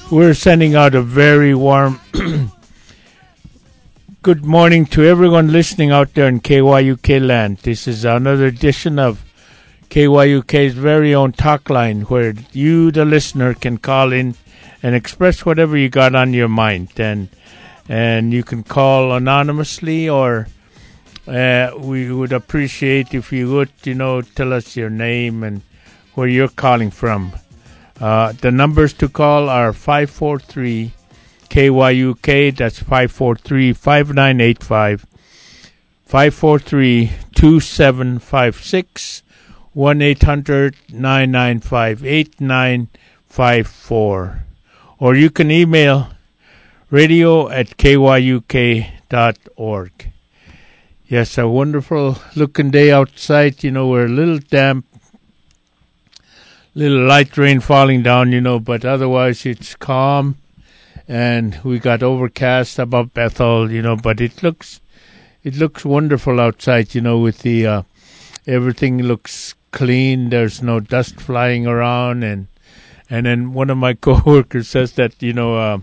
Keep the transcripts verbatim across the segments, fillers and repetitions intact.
we're sending out a very warm good morning to everyone listening out there in K Y U K land. This is another edition of K Y U K's very own talk line, where you, the listener, can call in and express whatever you got on your mind. And and you can call anonymously, or uh, we would appreciate if you would, you know, tell us your name and where you're calling from. Uh, the numbers to call are five four three K Y U K. That's five four three, five nine eight five, five four three, two seven five six, one eight hundred, nine nine five, eight nine five four. Or you can email radio at K Y U K dot org. Yes, a wonderful looking day outside. You know, we're a little damp, little light rain falling down, you know, but otherwise it's calm. And we got overcast above Bethel, you know, but it looks, it looks wonderful outside, you know, with the, uh, everything looks clean. There's no dust flying around. And, and then one of my coworkers says that, you know, uh,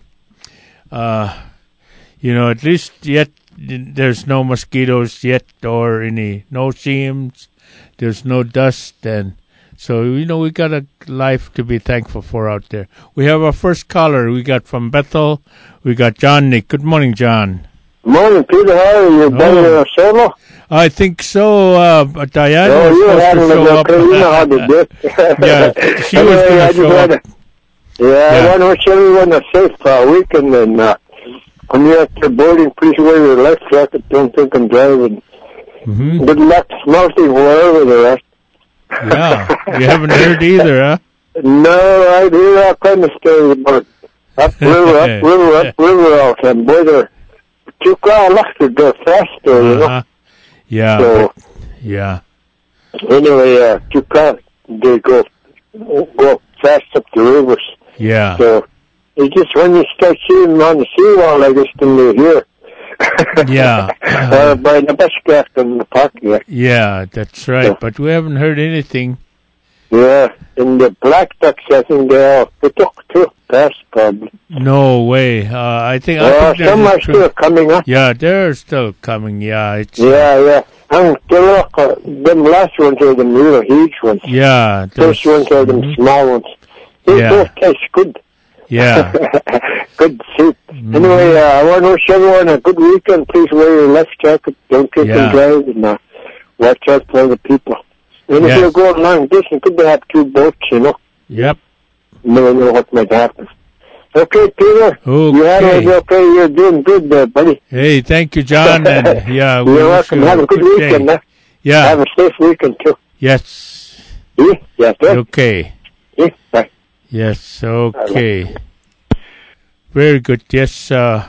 uh, you know, at least yet there's no mosquitoes yet or any no-see-ums. There's no dust. And so, you know, we got a life to be thankful for out there. We have our first caller. We got from Bethel. We got John Nick. Good morning, John. Morning, Peter. How are you? Better than a solo? I think so. Uh, Diane oh, was you supposed had to show a up. you know how to do it. Yeah, she anyway, was going I to just show wanna, up. Yeah, Yeah. I want to wish everyone a safe uh, weekend. And uh, when you're at your boarding, please wear your life jacket. Don't think I'm driving. Mm-hmm. Good luck smelting wherever they're at. Yeah, you haven't heard either, huh? No, I hear all kind of stories about upriver, upriver, upriver out, and boy, they're too far left to go faster, you know. Uh-huh. Yeah, So, but- yeah. anyway, uh, too far, they go go fast up the rivers. Yeah. So, it's just when you start seeing them on the seawall, I guess, then they're here. Yeah. uh, by the bus craft in the park, yeah. Yeah, that's right. Yeah. But we haven't heard anything. Yeah, and the black ducks, I think they all they took too fast, probably. No way. Uh, I think. I Uh, think there's some a are tr- still coming, huh? Yeah, they're still coming. Yeah, it's. Yeah, yeah. And they look, uh, them last ones are the real huge ones. Yeah. First those- ones are them mhm. small ones. They Yeah. both taste good. Yeah. Good soup. Mhm. Anyway, uh, I want to wish everyone a good weekend. Please wear your life jacket. Don't drink Yeah. and drive, and uh, watch out for other people. And Yes. if you're going long distance, could they have two boats, you know? Yep. You never know what might happen. Okay, Peter. You had Okay. it okay. You're doing good there, buddy. Hey, thank you, John. And yeah, we You're wish welcome. you Have a good day. weekend, huh? Yeah. Have a safe weekend, too. Yes. Yeah? Yes, sir. Okay. Yeah, bye. Yes. Okay. Very good. Yes. Uh,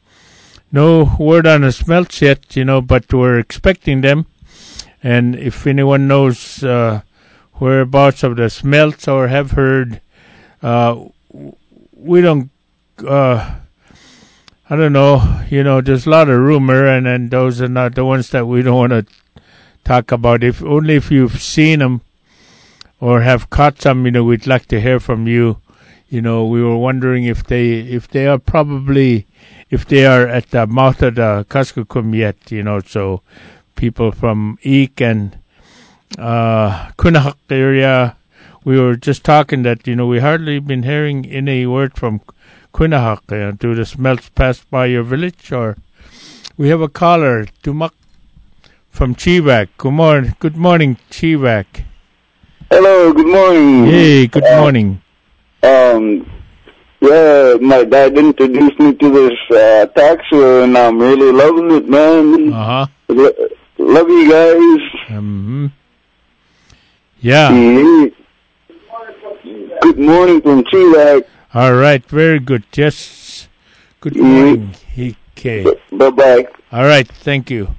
no word on the smelts yet, you know, but we're expecting them. And if anyone knows uh, whereabouts of the smelts or have heard, uh, we don't. Uh, I don't know. You know, there's a lot of rumor, and then those are not the ones that we don't want to talk about. If only if you've seen them or have caught some, you know, we'd like to hear from you. You know, we were wondering if they if they are probably if they are at the mouth of the Kuskokwim yet. You know, so people from Eek and uh, Kunahak area. We were just talking that, you know, we hardly been hearing any word from Kunahak. Uh, do the smelts pass by your village? Or we have a caller, Tumak from Chivak. Good morning, good morning, Chivak. Hello, good morning. Hey, good Uh, morning. Um, yeah, my dad introduced me to this uh, tax show, and I'm really loving it, man. Uh huh. Lo- love you guys. Mm-hmm. Yeah. Mhm. Good morning from Chivak. All right. Very good. Yes. Good Mhm. morning. Okay. Bye bye. All right. Thank you.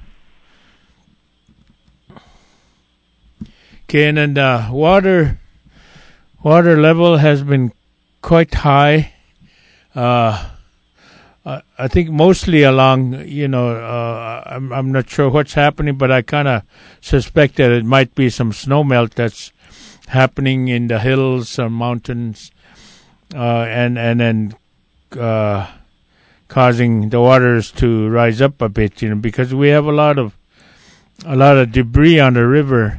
Okay, and then uh, water water level has been quite high. Uh, I, I think mostly along, you know, uh, I'm I'm not sure what's happening, but I kind of suspect that it might be some snow melt that's happening in the hills or mountains, uh, and and then uh, causing the waters to rise up a bit, you know, because we have a lot of a lot of debris on the river.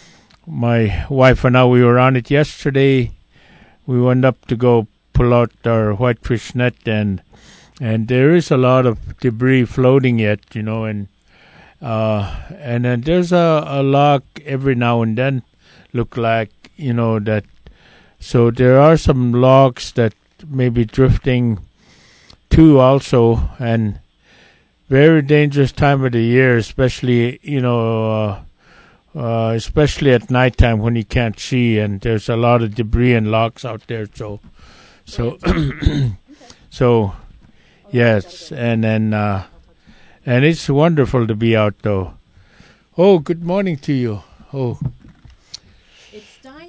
My wife and I, we were on it yesterday. We went up to go pull out our whitefish net, and and there is a lot of debris floating yet, you know, and uh, and then there's a, a log every now and then, look like, you know, that. So there are some logs that may be drifting too also, and very dangerous time of the year, especially, you know, uh, uh, especially at nighttime when you can't see, and there's a lot of debris and logs out there. So, so, so, yes, and then, uh, and it's wonderful to be out though. Oh, good morning to you. Oh. It's Diane.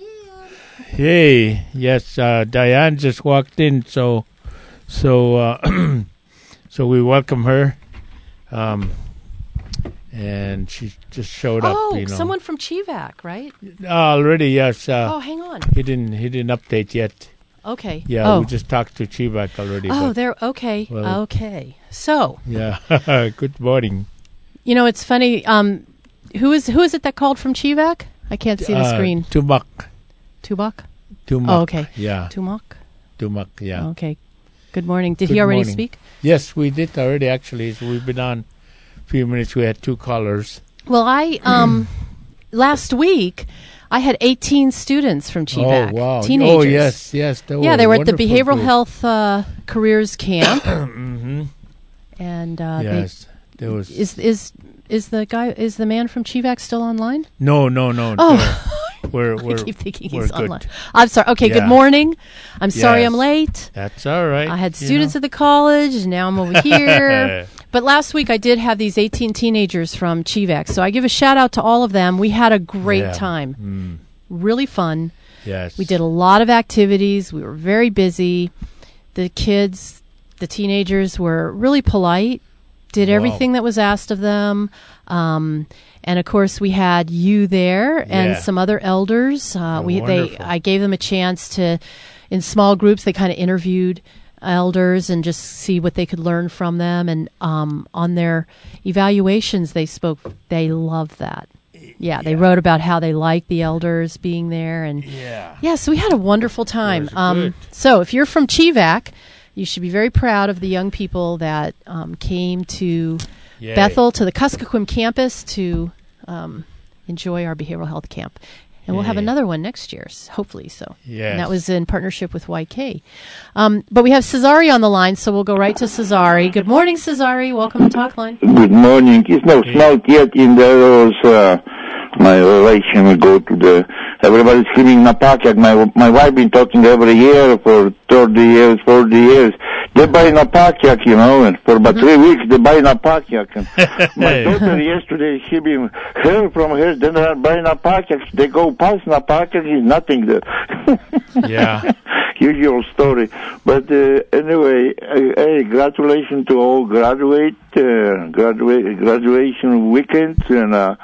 Hey, yes, uh, Diane just walked in, so, so, uh, so we welcome her. Um, and she just showed up. Oh, you know. someone from Chivac, right? Uh, already, yes. Uh, oh, hang on. He didn't. He didn't update yet. Okay. Yeah, oh. we just talked to Chivac already. Oh, but, there. Okay. well, okay. So. Yeah. Good morning. You know, it's funny. Um, who is who is it that called from Chivac? I can't see the uh, screen. Tumak. Tubak. Tumak. Oh, okay. Yeah. Tumak. Tumak. Yeah. Okay. Good morning. Did Good he already morning. speak? Yes, we did already. Actually, so we've been on a few minutes. We had two callers. Well, I um last week I had eighteen students from Chivac. Oh wow! Teenagers. Oh yes, yes. They yeah, were they were at the wonderful Behavioral group. Health uh, Careers Camp. mm-hmm. And uh, yes, they, there was. is is is the guy is the man from Chivac still online? No, no, no. Oh. We're, we're, I keep thinking we're he's good. online. I'm sorry. Okay, Yeah. good morning. I'm sorry Yes. I'm late. That's all right. I had you students know. at the college, and now I'm over here. But last week I did have these eighteen teenagers from Chivac, so I give a shout out to all of them. We had a great Yeah. time. Mm. Really fun. Yes. We did a lot of activities. We were very busy. The kids, the teenagers were really polite, did Wow. everything that was asked of them. Um, and of course, we had you there and Yeah. some other elders. Uh, Oh, we they wonderful. I gave them a chance to, in small groups, they kind of interviewed elders and just see what they could learn from them. And um, on their evaluations, they spoke. They loved that. Yeah, they Yeah. wrote about how they liked the elders being there, and Yeah. yeah, so we had a wonderful time. was Um, good. so if you're from Chivac, you should be very proud of the young people that um, came to Yay. Bethel, to the Kuskokwim campus to um, enjoy our behavioral health camp. And we'll have Yay. another one next year, s- hopefully so. Yes. And that was in partnership with Y K. Um, but we have Cesari on the line, so we'll go right to Cesari. Good morning, Cesari. Welcome to Talkline. Good morning. It's not smelt yet in the was uh, my relation will go to the everybody's screaming Napakiak. My my wife been talking every year for thirty years, forty years. They buy Napakiak, you know, and for about three weeks they buy Napakiak. And my daughter yesterday, she been heard from her, then they buy Napakiak. They go past Napakiak, is nothing there. Yeah. Usual story. But uh, anyway, uh, hey, congratulations to all graduate, uh, graduate, graduation weekend, and uh,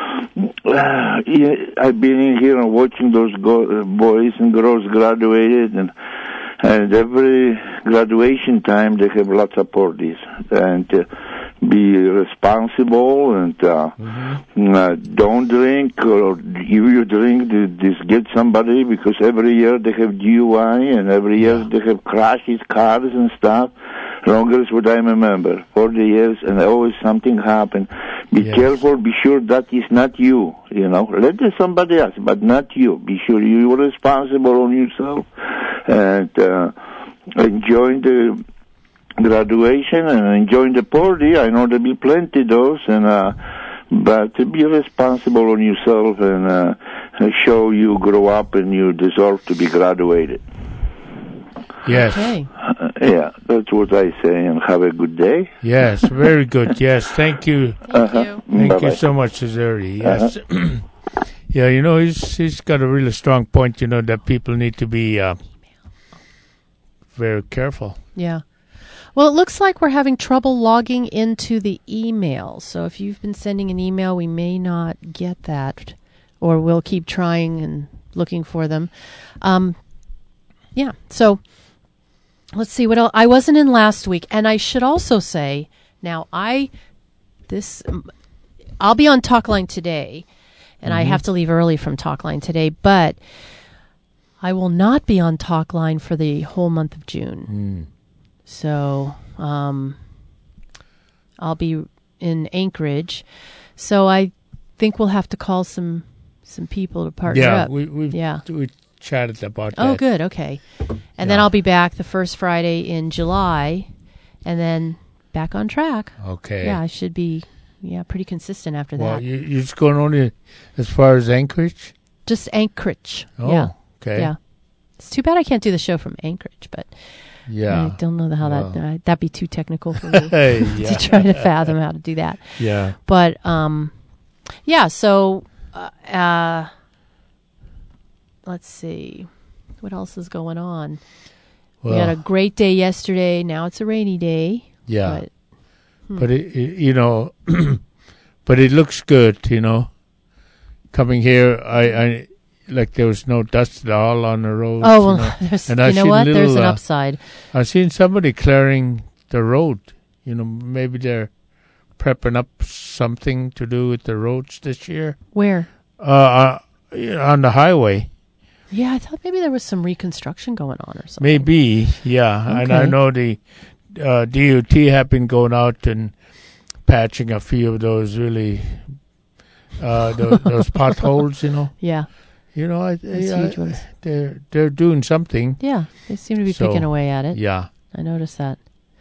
uh, yeah, I've been in here and watching those go- uh, boys and girls graduated, and and every graduation time they have lots of parties, and uh, be responsible and uh, Mm-hmm. uh, don't drink, or if you drink, just get somebody, because every year they have D U I and every year Yeah. they have crashes, cars and stuff. Longer is what I remember, forty years, and always something happen. Be Yes. careful, be sure that is not you, you know. Let it somebody else, but not you. Be sure you are responsible on yourself, and uh, enjoy the graduation and enjoy the party. I know there'll be plenty of those, and uh, but be responsible on yourself, and uh, show you grow up and you deserve to be graduated. Yes. Okay. Uh, yeah, that's what I say, and have a good day. Yes. Very good. Yes. Thank you. Thank Uh-huh. you. Thank Bye-bye. you so much, Cesari. Yes. Yeah, you know, he's he's got a really strong point, you know, that people need to be uh, very careful. Yeah. Well, it looks like we're having trouble logging into the email. So if you've been sending an email, we may not get that, or we'll keep trying and looking for them. Um, yeah. So let's see what else. I wasn't in last week, and I should also say now I this I'll be on Talkline today, and mm-hmm. I have to leave early from Talkline today, but I will not be on Talkline for the whole month of June. Mm. So um, I'll be in Anchorage. So I think we'll have to call some some people to partner yeah, up. We, we've, yeah, we chatted about oh, that. Oh, good. Okay. And yeah. then I'll be back the first Friday in July, and then back on track. Okay. Yeah, I should be yeah pretty consistent after well, that. You, you're just going only as far as Anchorage? Just Anchorage. Oh, yeah. okay. Yeah. It's too bad I can't do the show from Anchorage, but yeah, I don't know how well. that uh, that'd be too technical for me yeah. to try to fathom how to do that. Yeah. But um, yeah. So uh, uh, let's see, what else is going on? Well, we had a great day yesterday. Now it's a rainy day. Yeah. But, hmm. but it, it, you know, but it looks good. You know, coming here, I. I like there was no dust at all on the road. Oh, well, you know, there's, and you know what? little, There's an uh, upside. I've seen somebody clearing the road. You know, maybe they're prepping up something to do with the roads this year. Where? Uh, uh on the highway. Yeah, I thought maybe there was some reconstruction going on or something. Maybe, yeah. Okay. And I know the uh, D O T have been going out and patching a few of those really, uh, those, those potholes, you know. Yeah. You know, I, Those I, huge ones. they're they're doing something. Yeah, they seem to be So, picking away at it. Yeah. I noticed that.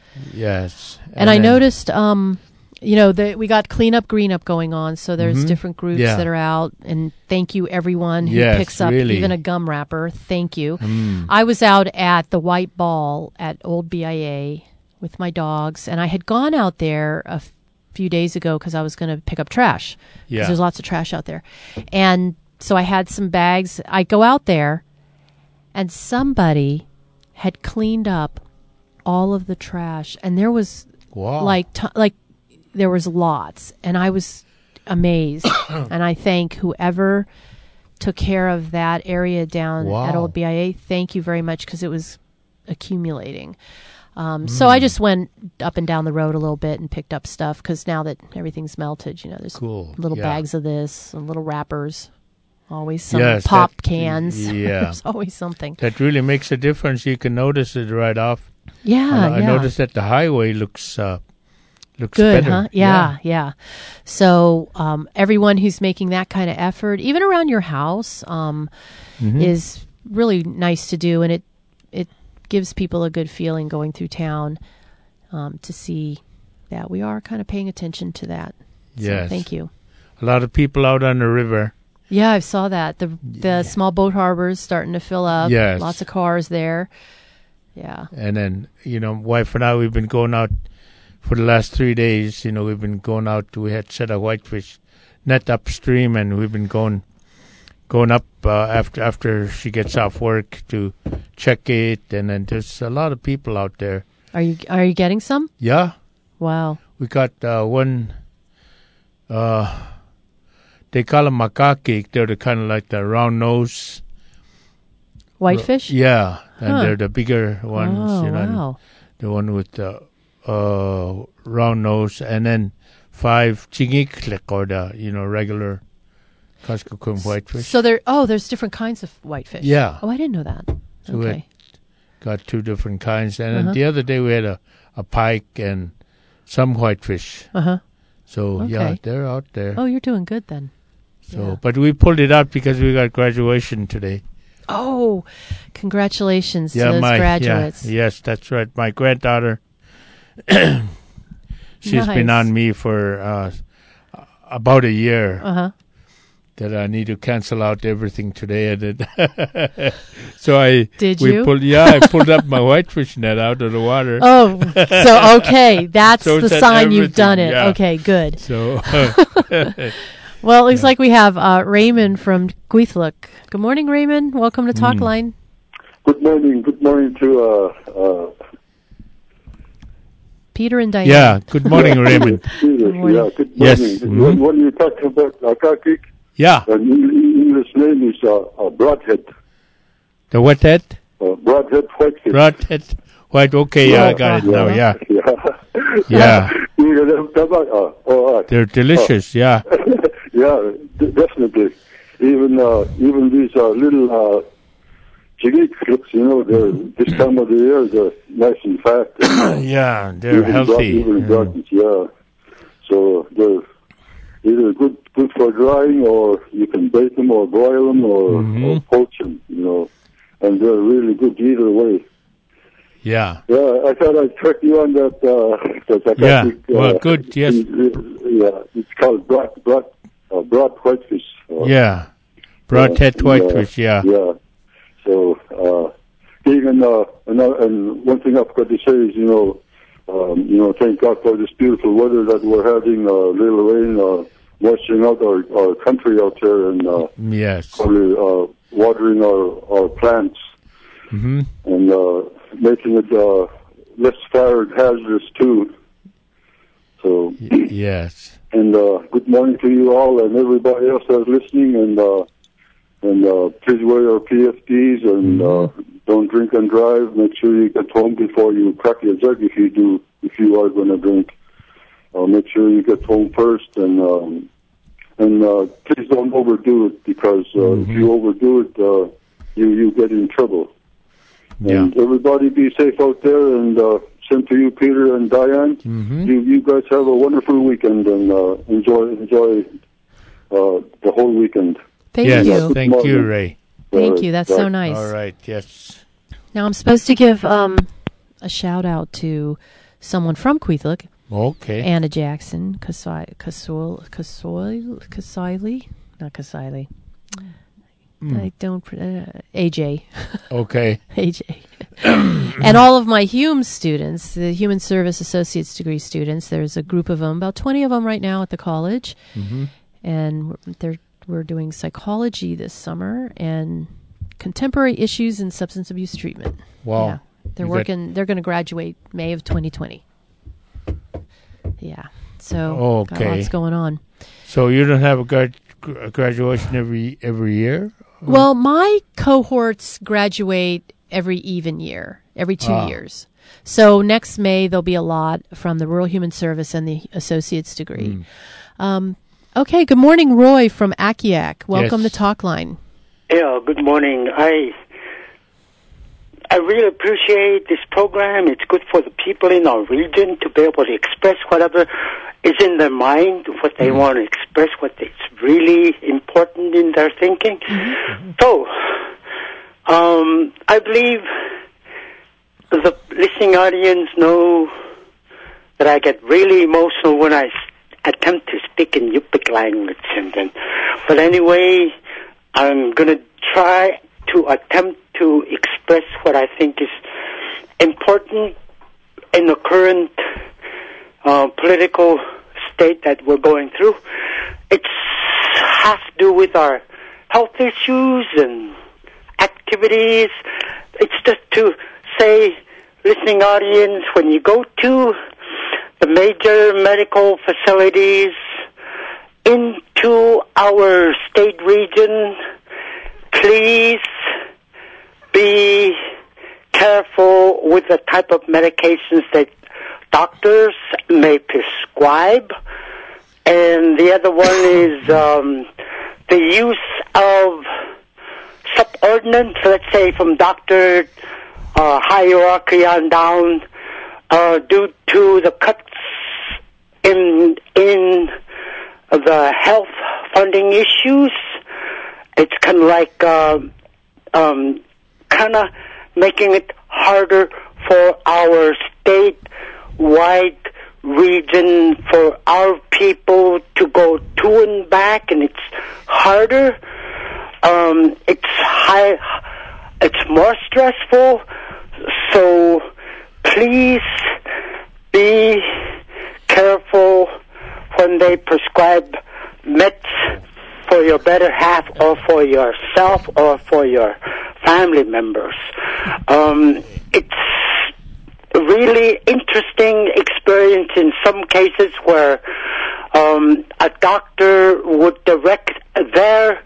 Yes. And, And I then- noticed, um, you know, the, we got clean up, green up going on. So there's Mhm. different groups Yeah. that are out. And thank you, everyone who Yes, picks up really. even a gum wrapper. Thank you. Mm. I was out at the White Ball at Old B I A with my dogs, and I had gone out there a f- few days ago because I was going to pick up trash. 'Cause Yeah. there's lots of trash out there. And so I had some bags. I go out there, and somebody had cleaned up all of the trash, and there was Wow. like t- like there was lots, and I was amazed. And I thank whoever took care of that area down Wow. at Old B I A. Thank you very much, because it was accumulating. Um, mm. So I just went up and down the road a little bit and picked up stuff, because now that everything's melted, you know, there's Cool. little Yeah. bags of this and little wrappers. Always some Yes, pop that- cans. yeah. There's always something. That really makes a difference. You can notice it right off. Yeah, I, I yeah. noticed that the highway looks uh, looks Good, better. huh? Yeah, yeah. So um, everyone who's making that kind of effort, even around your house, um, Mhm. is really nice to do, and it it gives people a good feeling going through town um, to see that we are kind of paying attention to that. So Yes. thank you. A lot of people out on the river. Yeah, I saw that. The the small boat harbors starting to fill up. Yes. Lots of cars there. Yeah. And then, you know, wife and I, we've been going out for the last three days. You know, we've been going out. We had set a whitefish net upstream, and we've been going going up uh, after after she gets off work to check it. And then there's a lot of people out there. Are you are you getting some? Yeah. Wow. We got uh, one, uh, they call them macaque. They're the kind of like the round nose. Whitefish? Yeah. And Huh. they're the bigger ones, Oh, you know. wow. The one with the uh, round nose, and then five chingiklik, or the, you know, regular Kuskokwim whitefish. So there, oh, there's different kinds of whitefish. Yeah. Oh, I didn't know that. So we Okay. got two different kinds. And Uh-huh. then the other day we had a, a pike and some whitefish. Uh huh. So, yeah, Okay. they're out there. Oh, you're doing good then. so, yeah. But we pulled it out because we got graduation today. Oh, congratulations yeah, to those my, graduates. Yeah, yes, that's right. My granddaughter, she's been Nice. on me for uh, about a year. Uh huh. That I need to cancel out everything today, and then so I Did we you? pulled yeah I pulled up my whitefish net out of the water. Oh, so okay, that's So the it's at sign you've done it. everything, yeah. Okay, good. So Well, it looks like we have uh, Raymond from Gweithlook. Good morning, Raymond. Welcome to Talkline. Good morning. Good morning to uh, uh, Peter and Diane. yeah, good morning, Raymond. Peter. morning. Yeah, good Yes. morning. Mhm. What, what are you talking about? Akakik? Yeah, An English name is uh, uh, broadhead. the what head, Uh, broadhead whitefish. broadhead White, okay, yeah, I got it now, yeah. Yeah. Yeah. You know, them- them are- uh, all right. They're delicious, yeah. Yeah, d- definitely. Even uh, even these uh, little uh, chicken clips, you know, they're this time of the year they're nice and fat. And, uh, Yeah, they're even healthy. brought- even Mm. brought- yeah. So they're either good good for drying, or you can bake them, or broil them, or, Mhm. or poach them. You know, and they're really good either way. Yeah. Yeah, I thought I'd trick you on that. Uh, that I Yeah, think, uh, well, good, yes. Yeah, it's called brought brought uh, brought whitefish. Uh, Yeah. Broadhead uh, whitefish, yeah. Yeah. So uh, even uh, and, uh, and one thing I forgot to say is, you know, um, you know, thank God for this beautiful weather that we're having. Uh, little rain, uh, washing out our, our country out there, and uh, Yes. probably uh, watering our our plants, Mm-hmm. and uh, making it uh, less fire hazardous too. So, Yes. and uh, good morning to you all and everybody else that's listening. And uh, and uh, please wear your P F Ds, and uh, don't drink and drive. Make sure you get home before you crack your jug. If you do, if you are going to drink, uh, make sure you get home first. And um, and uh, please don't overdo it, because uh, if you overdo it, uh, you you get in trouble. Yeah. And everybody be safe out there, and uh, same to you, Peter and Diane. Mm-hmm. You you guys have a wonderful weekend, and uh, enjoy enjoy uh, the whole weekend. Thank Yes, you. thank you, Morning. Ray. Thank Right, you. That's right. so nice. All right, yes. Now I'm supposed to give um, a shout out to someone from Queethlook, Okay. Anna Jackson, Kasai, Kasoil, Kasoil, Kasaili, not Kasaili. I don't. pr- Uh, A J. Okay. A J. And all of my Hume students, the Human Service Associate's degree students, there's a group of them, about twenty of them right now at the college. Mm-hmm. And we're, they're, we're doing psychology this summer and contemporary issues in substance abuse treatment. Wow. Yeah. They're You got- working, they're going to graduate May of twenty twenty. Yeah. So, got Okay. lots going on. So you don't have a, grad- a graduation every every year? Well, my cohorts graduate every even year, every two Ah. years. So next May, there'll be a lot from the Rural Human Service and the Associate's degree. Mm. Um, okay, good morning, Roy from Akiak. Welcome Yes. to Talkline. Yeah, good morning. I I really appreciate this program. It's good for the people in our region to be able to express whatever is in their mind, what they want to express, what is really important in their thinking. So, um, I believe the listening audience know that I get really emotional when I s- attempt to speak in Yupik language. And then, but anyway, I'm going to try to attempt to express what I think is important in the current uh, political state that we're going through. It has to do with our health issues and activities. It's just to say, listening audience, when you go to the major medical facilities into our state region, please be careful with the type of medications that doctors may prescribe. And the other one is um, the use of subordinates, let's say from doctor uh, hierarchy on down, uh, due to the cuts in in the health funding issues. It's kind of like uh, um, kind of making it harder for our statewide region, for our people to go to and back, and it's harder. Um, it's high. It's more stressful. So please be careful when they prescribe meds for your better half, or for yourself, or for your family members. Um, it's a really interesting experience in some cases where um, a doctor would direct their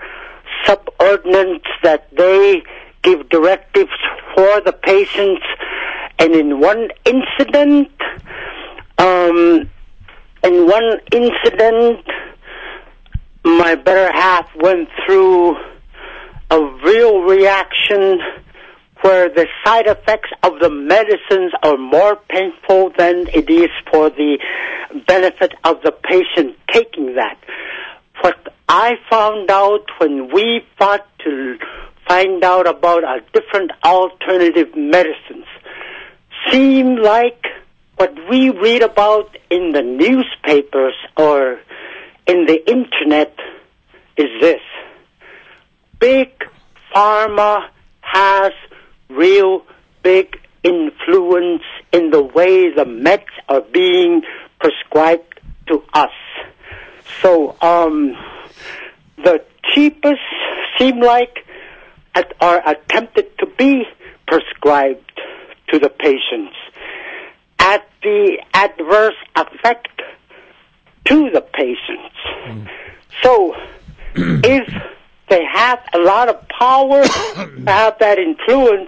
subordinates that they give directives for the patients, and and in one incident, um, in one incident, my better half went through a real reaction where the side effects of the medicines are more painful than it is for the benefit of the patient taking that. What I found out when we fought to find out about a different alternative medicines seemed like what we read about in the newspapers or in the internet is this. Big pharma has real big influence in the way the meds are being prescribed to us. So, um, the cheapest seem like at, are attempted to be prescribed to the patients at the adverse effect to the patients. Mm. So, if they have a lot of power to have that influence,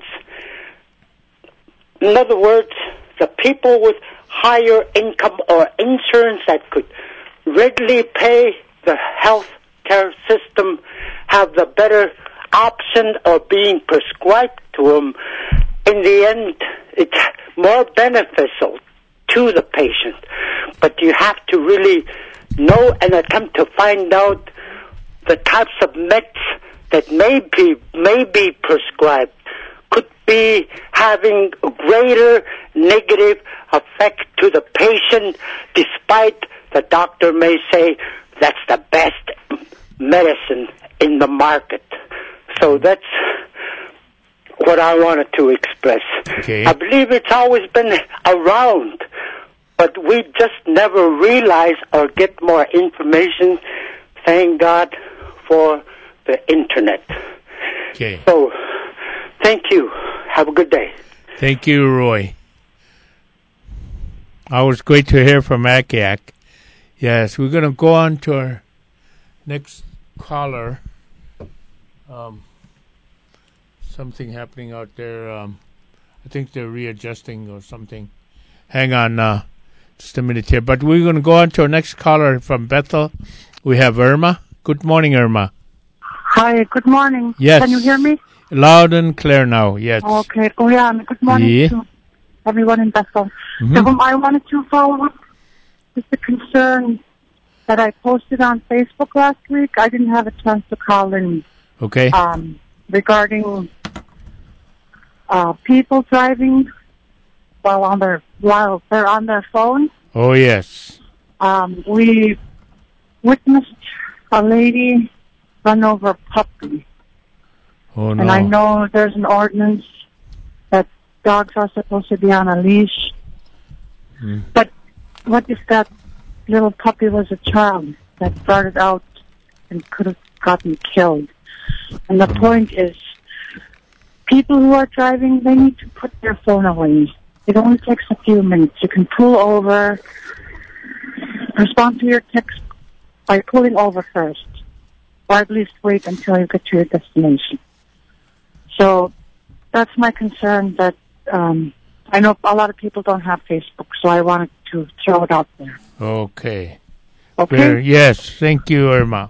in other words, the people with higher income or insurance that could readily pay the health care system have the better option of being prescribed to them. In the end, it's more beneficial to the patient. But you have to really know and attempt to find out the types of meds that may be, may be prescribed could be having a greater negative effect to the patient, despite the doctor may say that's the best medicine in the market. So that's what I wanted to express. Okay. I believe it's always been around, but we just never realize or get more information. Thank God for the internet. Okay. So, thank you. Have a good day. Thank you, Roy. Always great to hear from Akiak. Yes, we're going to go on to our next caller. Um, something happening out there. Um, I think they're readjusting or something. Hang on uh, just a minute here. But we're going to go on to our next caller from Bethel. We have Irma. Good morning, Irma. Hi, good morning. Yes. Can you hear me? Loud and clear now, yes. Okay. Oh, yeah. Good morning Yeah. to everyone in Bethel. Mm-hmm. So, um, I wanted to follow up with the concern that I posted on Facebook last week. I didn't have a chance to call in. Okay. Um, regarding uh, people driving while on their while they're on their phone. Oh, yes. Um, we witnessed a lady run over a puppy. Oh, no. And I know there's an ordinance that dogs are supposed to be on a leash. Mm. But what if that little puppy was a child that started out and could have gotten killed? And the mm. point is, people who are driving, they need to put their phone away. It only takes a few minutes. You can pull over, respond to your text by pulling over first, or at least wait until you get to your destination. So that's my concern, that um, I know a lot of people don't have Facebook, so I wanted to throw it out there. Okay. Okay? Very, yes, thank you, Irma.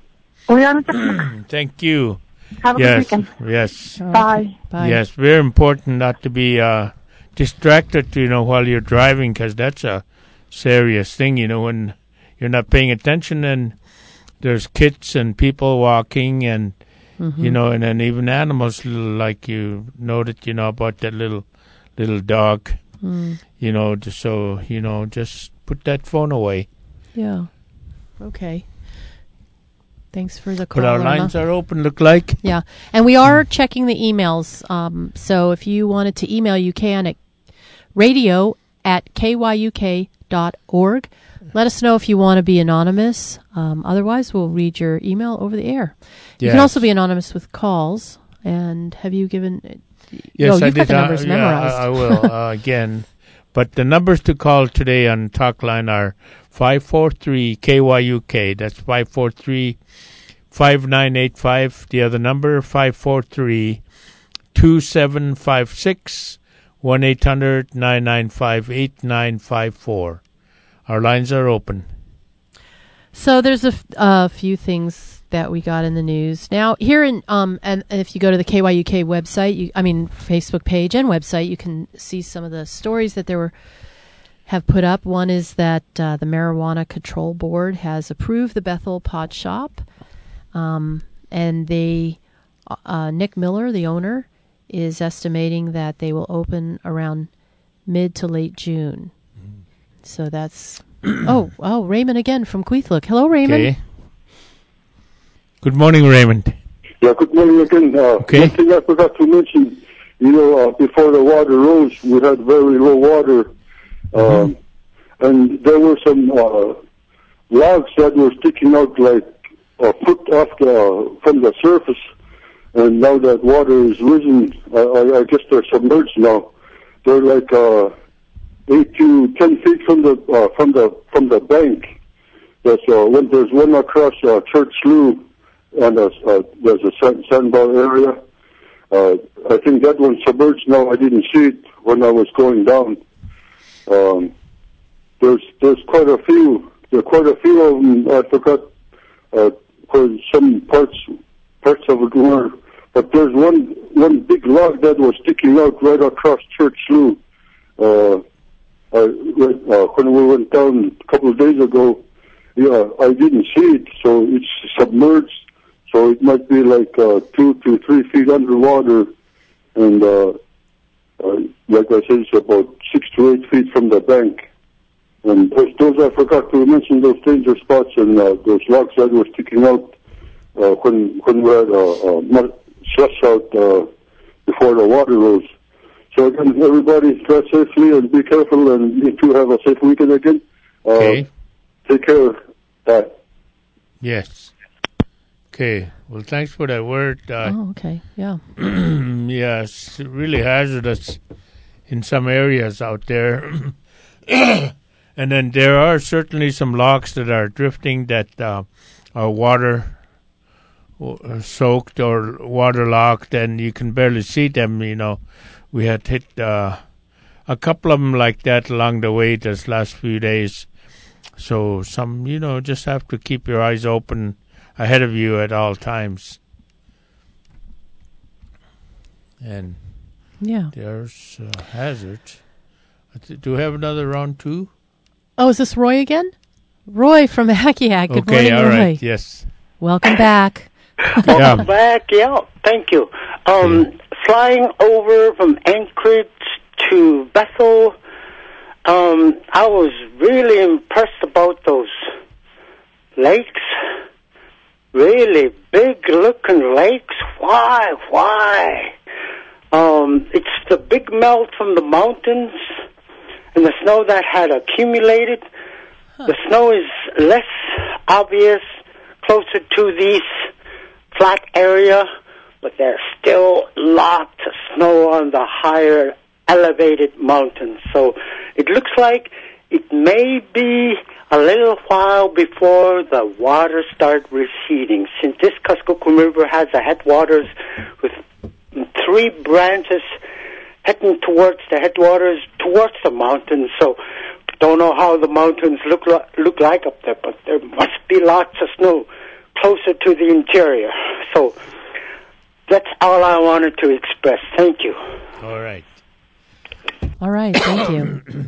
Thank you. Have a yes, good weekend. Yes. Bye. Bye. Yes, very important not to be uh, distracted, you know, while you're driving, because that's a serious thing, you know, when you're not paying attention and there's kids and people walking and, mm-hmm. you know, and then even animals, like you noted, you know, about that little little dog, mm. you know, just so, you know, just put that phone away. Yeah. Okay. Thanks for the call. But our Irma. lines are open, look like. Yeah. And we are checking the emails. Um, so if you wanted to email, you can at radio at k y u k dot org. Let us know if you want to be anonymous. Um, otherwise, we'll read your email over the air. You yes. can also be anonymous with calls. And have you given... Yes, oh, you've I got did. the numbers uh, memorized. Yeah, I, I will uh, again. But the numbers to call today on Talkline are five four three K Y U K. That's five four three, five nine eight five. The other number, five four three, two seven five six, one eight hundred nine nine five eight nine five four. Our lines are open. So there's a f- uh, few things that we got in the news. Now, here in, um, and, and if you go to the K Y U K website, you, I mean, Facebook page and website, you can see some of the stories that there were, have put up. One is that uh, the Marijuana Control Board has approved the Bethel Pot Shop. Um, and they, uh, Nick Miller, the owner, is estimating that they will open around mid to late June. Mm. So that's... oh, oh, Raymond again from Queethlook. Hello, Raymond. Okay. Good morning, Raymond. Yeah, good morning again. Uh, okay. One thing I forgot to mention, you know, uh, before the water rose, we had very low water, um, mm-hmm. and there were some uh, logs that were sticking out like a foot off the, from the surface, and now that water is risen, I, I, I guess they're submerged now. They're like... Uh, eight to ten feet from the uh, from the from the bank. There's uh, when there's one across uh, Church Slough, and uh, uh, there's a sand, sandbar area. Uh, I think that one's submerged now. I didn't see it when I was going down. Um, there's there's quite a few. There are quite a few of them. I forgot uh, where some parts parts of it were, but there's one one big log that was sticking out right across Church Slough. Uh, Uh, uh, when we went down a couple of days ago, yeah, I didn't see it, so it's submerged. So it might be like uh, two to three feet underwater, and uh, uh, like I said, it's about six to eight feet from the bank. And those, those I forgot to mention those danger spots and uh, those logs that were sticking out uh, when when we had uh, uh, slush out uh, before the water rose. So again, everybody drive safely and be careful, and you too have a safe weekend again. Uh, okay. Take care. Bye. Yes. Okay. Well, thanks for that word. Uh, oh, okay. Yeah. Yes, really hazardous in some areas out there. And then there are certainly some logs that are drifting that uh, are water soaked or waterlogged, and you can barely see them, you know. We had hit uh, a couple of them like that along the way this last few days. So some, you know, just have to keep your eyes open ahead of you at all times. And yeah, there's uh, hazards. Do we have another round two? Oh, is this Roy again? Roy from Akiak. Good okay, morning, all Roy. right, yes. Welcome back. Welcome yeah. back, yeah. Thank you. Um, yeah. Flying over from Anchorage to Bethel, um, I was really impressed about those lakes. Really big-looking lakes. Why? Why? Um, it's the big melt from the mountains and the snow that had accumulated. Huh. The snow is less obvious closer to these flat area, but there's still lots of snow on the higher elevated mountains. So it looks like it may be a little while before the water start receding. Since this Kuskokwim River has the headwaters with three branches heading towards the headwaters, towards the mountains. So don't know how the mountains look, lo- look like up there, but there must be lots of snow closer to the interior. So that's all I wanted to express. Thank you. All right. All right, thank you.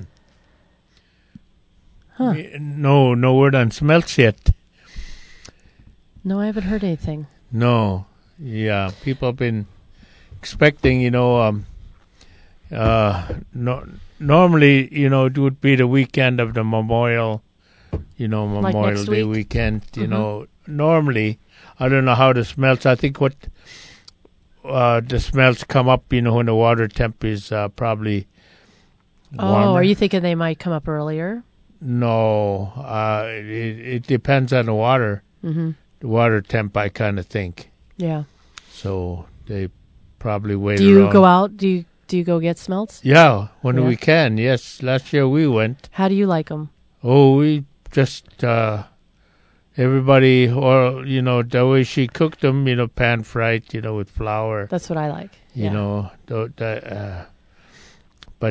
Huh. No, no word on smelts yet. No, I haven't heard anything. No. Yeah, people have been expecting, you know, um, uh, no, normally, you know, it would be the weekend of the Memorial, you know, Memorial like Day week? weekend, you mm-hmm. know. Normally, I don't know how the smelts, I think what uh, the smells come up, you know, when the water temp is uh, probably warmer. Oh, are you thinking they might come up earlier? No, uh, it, it depends on the water. Mm-hmm. The water temp, I kind of think. Yeah. So they probably wait. Do you around. go out? Do you do you go get smelts? Yeah, when yeah. we can. Yes, last year we went. How do you like them? Oh, we just uh, everybody, or you know, the way she cooked them, you know, pan fried, you know, with flour. That's what I like. You yeah. know, the, the, uh, but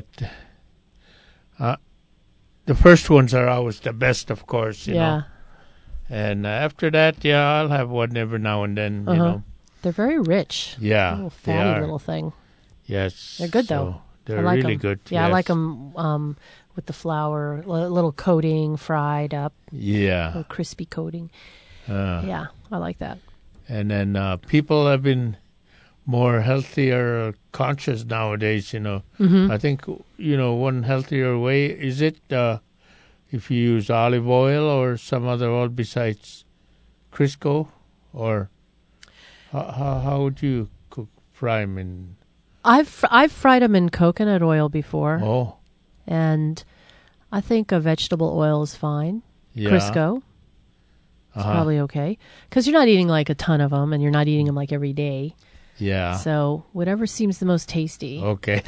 uh, the first ones are always the best, of course, you yeah. know. And uh, after that, yeah, I'll have one every now and then, Uh-huh. you know. They're very rich. Yeah, A little they fatty are. little thing. Yes. They're good, so though. They're I like really 'em. good. Yeah, I yes. like them um, with the flour, a little coating, fried up, a Yeah. little crispy coating. Uh, Yeah, I like that. And then uh, people have been more healthier, conscious nowadays, you know. Mm-hmm. I think, you know, one healthier way, is it uh, if you use olive oil or some other oil besides Crisco? Or how, how, how would you cook, fry them in? I've fr- I've fried them in coconut oil before, Oh, and I think a vegetable oil is fine. yeah. Crisco. It's Uh-huh. probably okay. Because you're not eating like a ton of them, and you're not eating them like every day. Yeah. So whatever seems the most tasty Okay.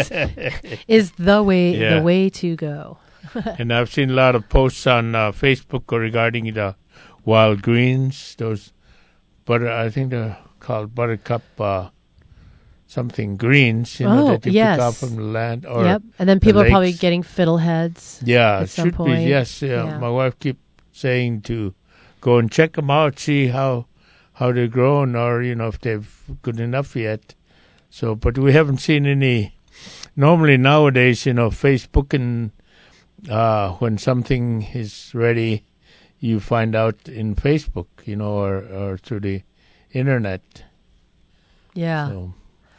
is the way Yeah. the way to go. And I've seen a lot of posts on uh, Facebook regarding the wild greens. Those butter, I think they're called buttercup uh, something greens. You know Oh, that you yes. pick out from the land. Or Yep. And then people the are probably lakes. getting fiddleheads. Yeah, at it some should point. be. Yes, yeah. Yeah. My wife keeps saying to go and check them out, see how how they're grown, or you know if they've good enough yet. So, but we haven't seen any. Normally nowadays, you know, Facebook and uh, when something is ready, you find out in Facebook, you know, or or through the internet. Yeah. So,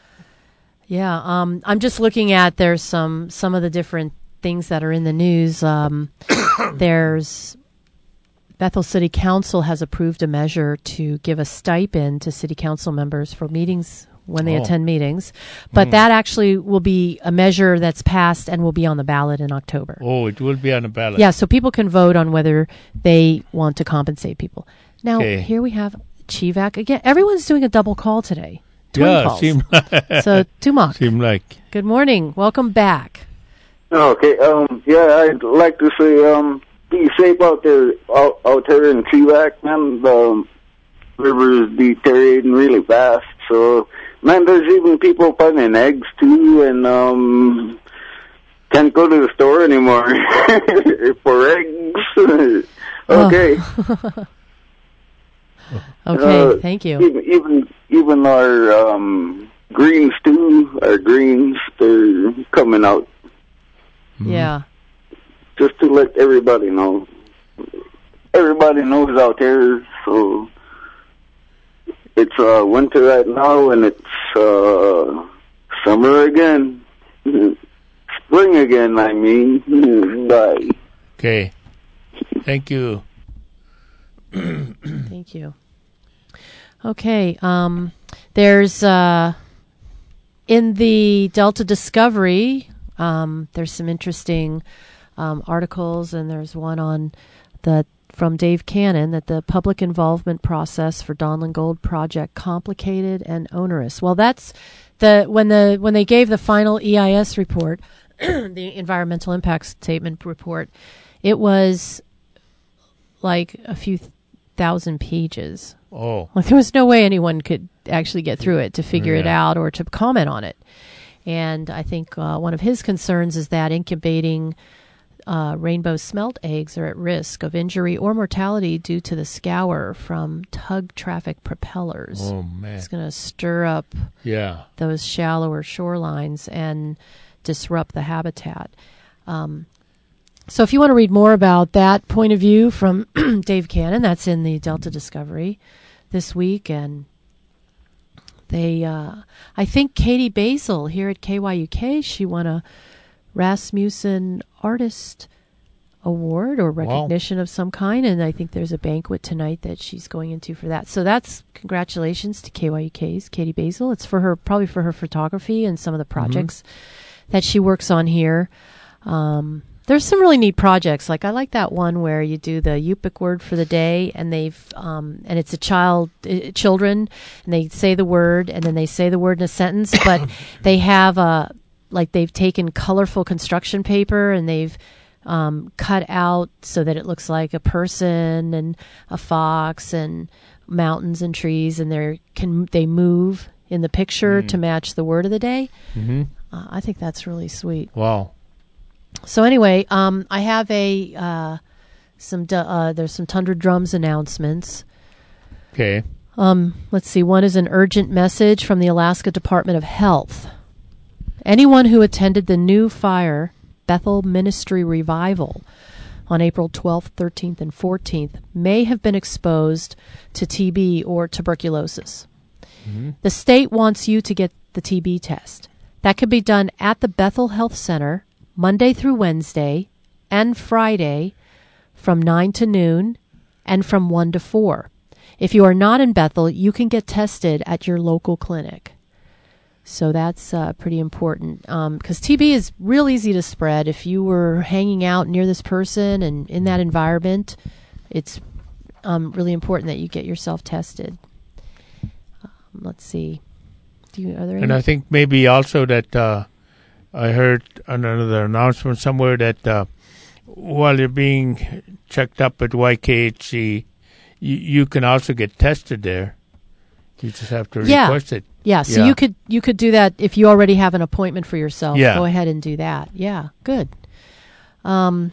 Yeah, um, I'm just looking at there's some some of the different things that are in the news. Um, there's Bethel City Council has approved a measure to give a stipend to city council members for meetings when they Oh. attend meetings, but Mm. that actually will be a measure that's passed and will be on the ballot in October. oh, it will be on the ballot. Yeah, so people can vote on whether they want to compensate people. Now, Okay. here we have Chivac again. Everyone's doing a double call today. Twin yeah, calls. seem So, Tumak, seem like. good morning. Welcome back. Okay, um, yeah, I'd like to say, um, be safe out there, out, out there in Chivac, man. The river is deteriorating really fast, so, man, there's even people finding eggs, too, and, um, can't go to the store anymore for eggs. Okay. Okay, Uh, thank you. Even, even, even our, um, greens, too, our greens, they're coming out. Yeah. Just to let everybody know. Everybody knows out there, so it's uh, winter right now, and it's uh, summer again. Spring again, I mean. Bye. Okay. Thank you. Thank you. Okay, um, there's uh, in the Delta Discovery, um, there's some interesting um, articles, and there's one on the from Dave Cannon that the public involvement process for Donlin Gold project complicated and onerous. Well, that's the when the when they gave the final E I S report, the environmental impact statement report, it was like a few th- thousand pages. Oh, Like there was no way anyone could actually get through it to figure it Yeah. out or to comment on it. And I think uh, one of his concerns is that incubating uh, rainbow smelt eggs are at risk of injury or mortality due to the scour from tug traffic propellers. oh man. It's going to stir up Yeah. those shallower shorelines and disrupt the habitat. Um, so if you want to read more about that point of view from Dave Cannon, that's in the Delta Discovery this week. And they, uh, I think Katie Basil here at K Y U K, she won a Rasmussen Artist Award or recognition of some kind. And I think there's a banquet tonight that she's going into for that. So that's congratulations to K Y U K's Katie Basil. It's for her, probably for her photography and some of the projects that she works on here. Um, there's some really neat projects. Like I like that one where you do the Yupik word for the day, and they've um, and it's a child, uh, children, and they say the word, and then they say the word in a sentence. But they have a like they've taken colorful construction paper and they've um, cut out so that it looks like a person and a fox and mountains and trees, and they can they move in the picture Mm. to match the word of the day. Mm-hmm. Uh, I think that's really sweet. Wow. So anyway, um, I have a uh, some du- uh, there's some Tundra Drums announcements. Okay. Um, let's see. One is an urgent message from the Alaska Department of Health. Anyone who attended the New Fire Bethel Ministry Revival on April twelfth, thirteenth, and fourteenth may have been exposed to T B or tuberculosis. Mm-hmm. The state wants you to get the T B test. That could be done at the Bethel Health Center Monday through Wednesday and Friday from nine to noon and from one to four. If you are not in Bethel, you can get tested at your local clinic. So that's uh, pretty important because um, T B is real easy to spread. If you were hanging out near this person and in that environment, it's um, really important that you get yourself tested. Um, let's see. Do you, are there any? And I think maybe also that uh, I heard another announcement somewhere that uh, while you're being checked up at Y K H C, you, you can also get tested there. You just have to yeah. request it. Yeah, so yeah. you could you could do that if you already have an appointment for yourself. Yeah. Go ahead and do that. Yeah, good. Um,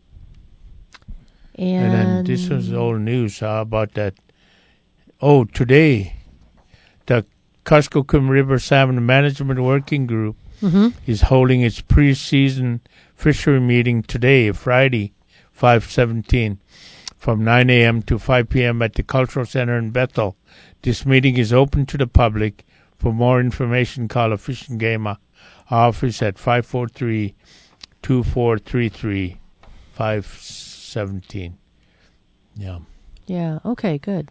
and, and then this was old news uh, about that. Oh, today, the Kuskokwim River Salmon Management Working Group mm-hmm. is holding its pre-season fishery meeting today, Friday, five seventeen, from nine a.m. to five p.m. at the Cultural Center in Bethel. This meeting is open to the public. For more information, call a Fish and Game office at five four three, two four three three, five one seven. Yeah. Yeah, okay, good.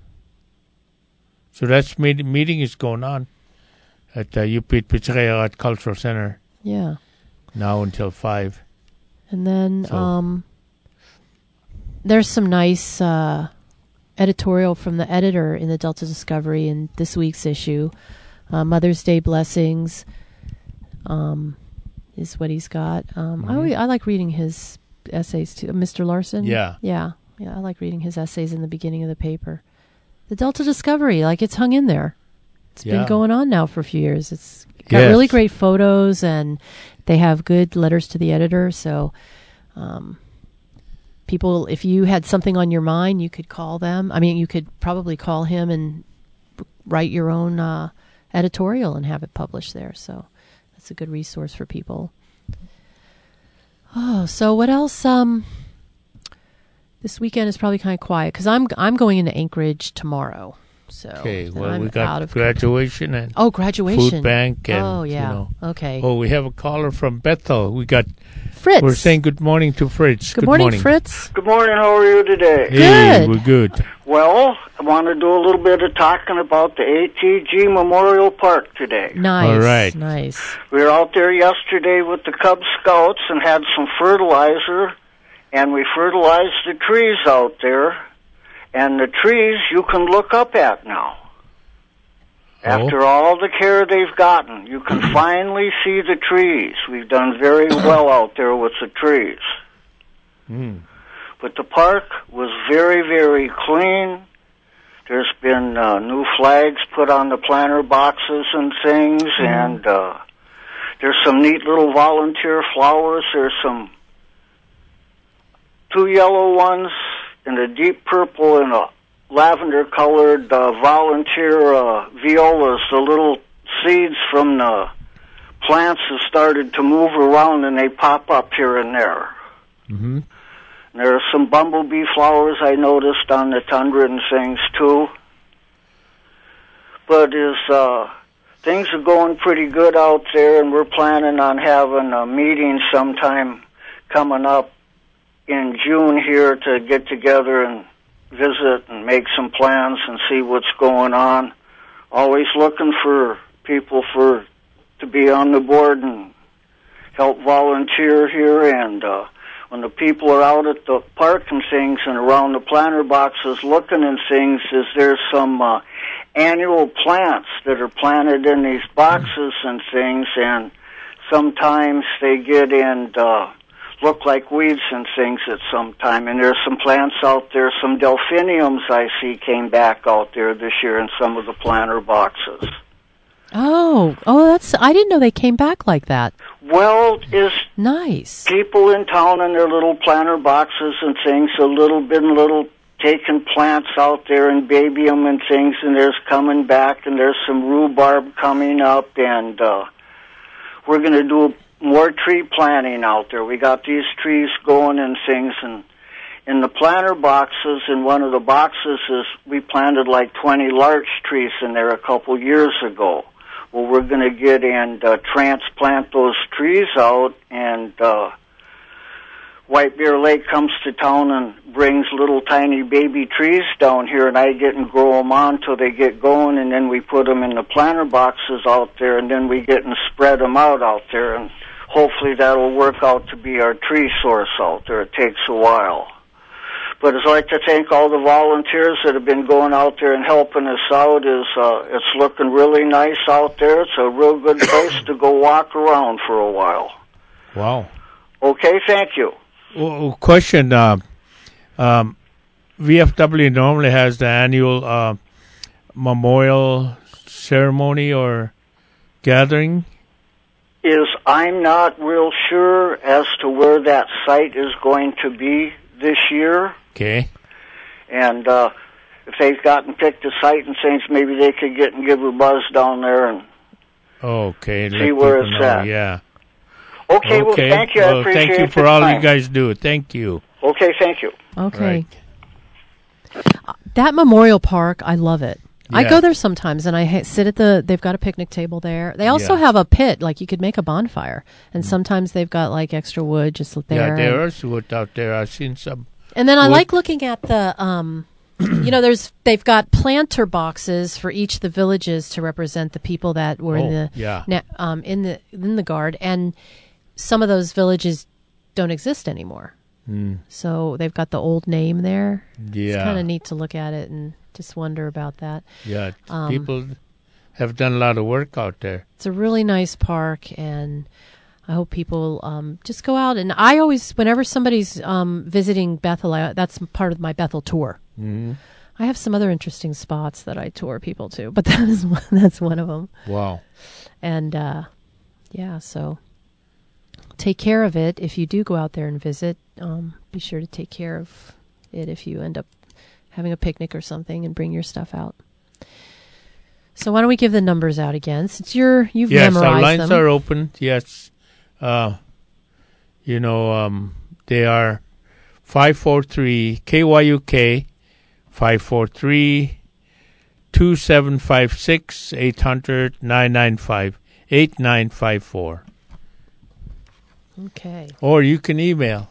So that's meet- meeting is going on at uh, U P Pizzeria at Cultural Center. Yeah. Now until five. And then So. um, there's some nice uh, editorial from the editor in the Delta Discovery in this week's issue. Uh, Mother's Day Blessings um, is what he's got. Um, Mm-hmm. I, always, I like reading his essays too. Mister Larson? Yeah. Yeah. Yeah, I like reading his essays in the beginning of the paper. The Delta Discovery, like it's hung in there. It's Yeah. been going on now for a few years. It's got Yes. really great photos, and they have good letters to the editor. So um, people, if you had something on your mind, you could call them. I mean, you could probably call him and write your own uh, editorial and have it published there. So that's a good resource for people. Oh, so what else? Um, this weekend is probably kind of quiet because I'm I'm going into Anchorage tomorrow. So Okay, then well, I'm we out got of graduation and oh graduation food bank and, oh yeah you know. okay Oh, we have a caller from Bethel. We got, Fritz. we're saying good morning to Fritz. Good, morning, Fritz. Good morning. How are you today? Hey, Good. we're good. Well, I want to do a little bit of talking about the A T G Memorial Park today. Nice. All right. Nice. We were out there yesterday with the Cub Scouts and had some fertilizer, and we fertilized the trees out there. And the trees you can look up at now. After all the care they've gotten, you can finally see the trees. We've done very well out there with the trees. Mm. But the park was very, very clean. There's been uh, new flags put on the planter boxes and things, mm. and uh, there's some neat little volunteer flowers. There's some two yellow ones and a deep purple and a lavender-colored uh, volunteer uh, violas. The little seeds from the plants have started to move around, and they pop up here and there. Mm-hmm. There are some bumblebee flowers I noticed on the tundra and things, too. But as uh, things are going pretty good out there, and we're planning on having a meeting sometime coming up in June here to get together and visit and make some plans and see what's going on. Always looking for people for to be on the board and help volunteer here. And uh, when the people are out at the park and things and around the planter boxes looking and things, is there's some uh, annual plants that are planted in these boxes and things, and sometimes they get in uh, look like weeds and things at some time. And there's some plants out there, some delphiniums I see came back out there this year in some of the planter boxes. Oh, oh, that's. I didn't know they came back like that. Well, is Nice. people in town in their little planter boxes and things, a little bit, little taking plants out there and baby them and things, and there's coming back, and there's some rhubarb coming up, and uh, we're going to do more tree planting out there. We got these trees going and things, and in the planter boxes, in one of the boxes, is we planted like twenty larch trees in there a couple years ago. Well, we're going to get and uh, transplant those trees out, and uh, White Bear Lake comes to town and brings little tiny baby trees down here, and I get and grow them on till they get going, and then we put them in the planter boxes out there, and then we get and spread them out out there, and hopefully that'll work out to be our tree source out there. It takes a while. But I'd like to thank all the volunteers that have been going out there and helping us out. Is uh, it's looking really nice out there. It's a real good place to go walk around for a while. Wow. Okay, thank you. Well, question, uh, um, V F W normally has the annual uh, memorial ceremony or gathering? Is I'm not real sure as to where that site is going to be this year. Okay. And uh, if they've gotten picked a site and things, maybe they could get and give a buzz down there and okay, see where it's know. at. Yeah. Okay, well, thank you. I well, appreciate thank you for the all time. you guys do. Thank you. Okay, thank you. Okay. Right. That memorial park, I love it. Yeah. I go there sometimes, and I ha- sit at the. They've got a picnic table there. They also Yeah. have a pit, like you could make a bonfire, and sometimes they've got like extra wood just there. Yeah, there and, is wood out there. I've seen some. and then I wood. like looking at the. Um, you know, there's they've got planter boxes for each of the villages to represent the people that were in Oh, the yeah. na- um, in the in the guard, and some of those villages don't exist anymore. Mm, So they've got the old name there. It's yeah. kind of neat to look at it and just wonder about that. Yeah. Um, People have done a lot of work out there. It's a really nice park, and I hope people um, just go out. And I always, whenever somebody's um, visiting Bethel, I, that's part of my Bethel tour. Mm-hmm. I have some other interesting spots that I tour people to, but that is one, that's one of them. Wow. And uh, yeah, so take care of it if you do go out there and visit. Um, be sure to take care of it if you end up having a picnic or something, and bring your stuff out. So why don't we give the numbers out again? Since you're you've Yes, memorized our lines them. are open. Yes. Uh, you know, um, they are five four three K Y U K, five four three two seven five six, eight hundred, nine nine five, eight nine five four. Okay. Or you can email.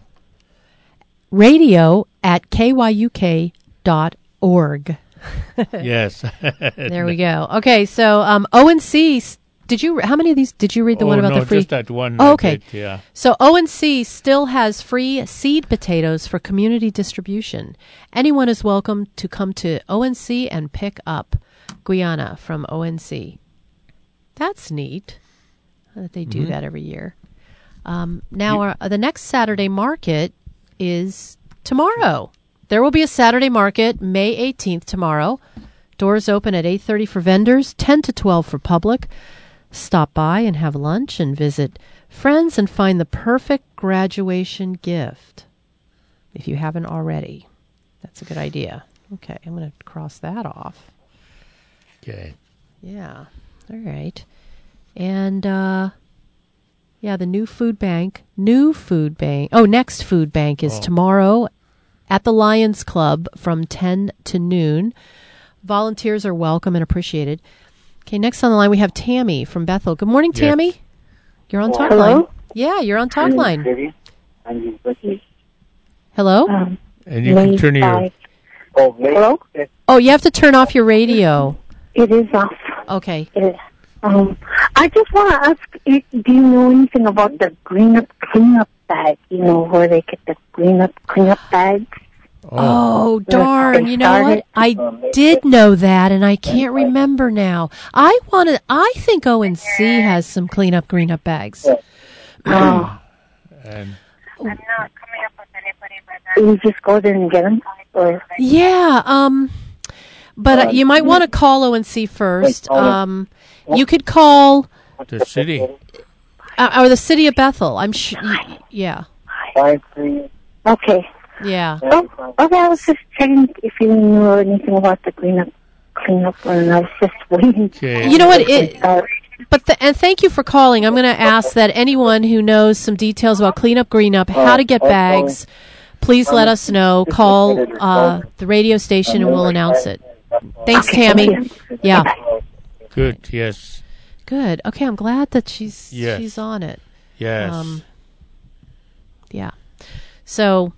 Radio at K Y U K dot org. Yes. There we go. Okay, so um, O N C, did you? How many of these did you read? The oh, one about no, the free. just that one. Oh, I okay. did, yeah. So O N C still has free seed potatoes for community distribution. Anyone is welcome to come to O N C and pick up Guyana from O N C. That's neat that they do Mhm. that every year. Um, now, our, the next Saturday market is tomorrow. There will be a Saturday market, May eighteenth, tomorrow. Doors open at eight thirty for vendors, ten to twelve for public. Stop by and have lunch and visit friends and find the perfect graduation gift, if you haven't already. That's a good idea. Okay, I'm going to cross that off. Okay. Yeah, all right. And, uh... yeah, the new food bank, new food bank. Oh, next food bank is Oh. tomorrow at the Lions Club from ten to noon. Volunteers are welcome and appreciated. Okay, next on the line we have Tammy from Bethel. Good morning, Yes. Tammy. You're on talk Hello? line. Yeah, you're on talk line. Hello? Um, And you can turn your... Hello? Oh, you have to turn off your radio. It is off. Okay. It is. Um, I just want to ask, i- do you know anything about the green up cleanup bag? You know, where they get the green up cleanup bags? Oh, Yes, darn. they You know what? started. I did know that, and I can't remember now. I wanted, I think O N C has some cleanup, green up bags. Oh, And you just go there and get them? Or, Yeah, um, but uh, you might want to call O N C first. Um, you could call the city uh, or the city of Bethel. I'm sure. Yeah. Okay. Yeah. Oh, okay, I was just checking if you knew anything about the cleanup, cleanup, and I was just waiting. Okay. You know what? It, but the, and thank you for calling. I'm going to ask that anyone who knows some details about Cleanup Green Up, how to get bags, please let us know. Call uh, the radio station and we'll announce it. Thanks, Tammy. Yeah. Good. Yes. Good. Okay, I'm glad that she's Yes. she's on it. Yes. Um, yeah. So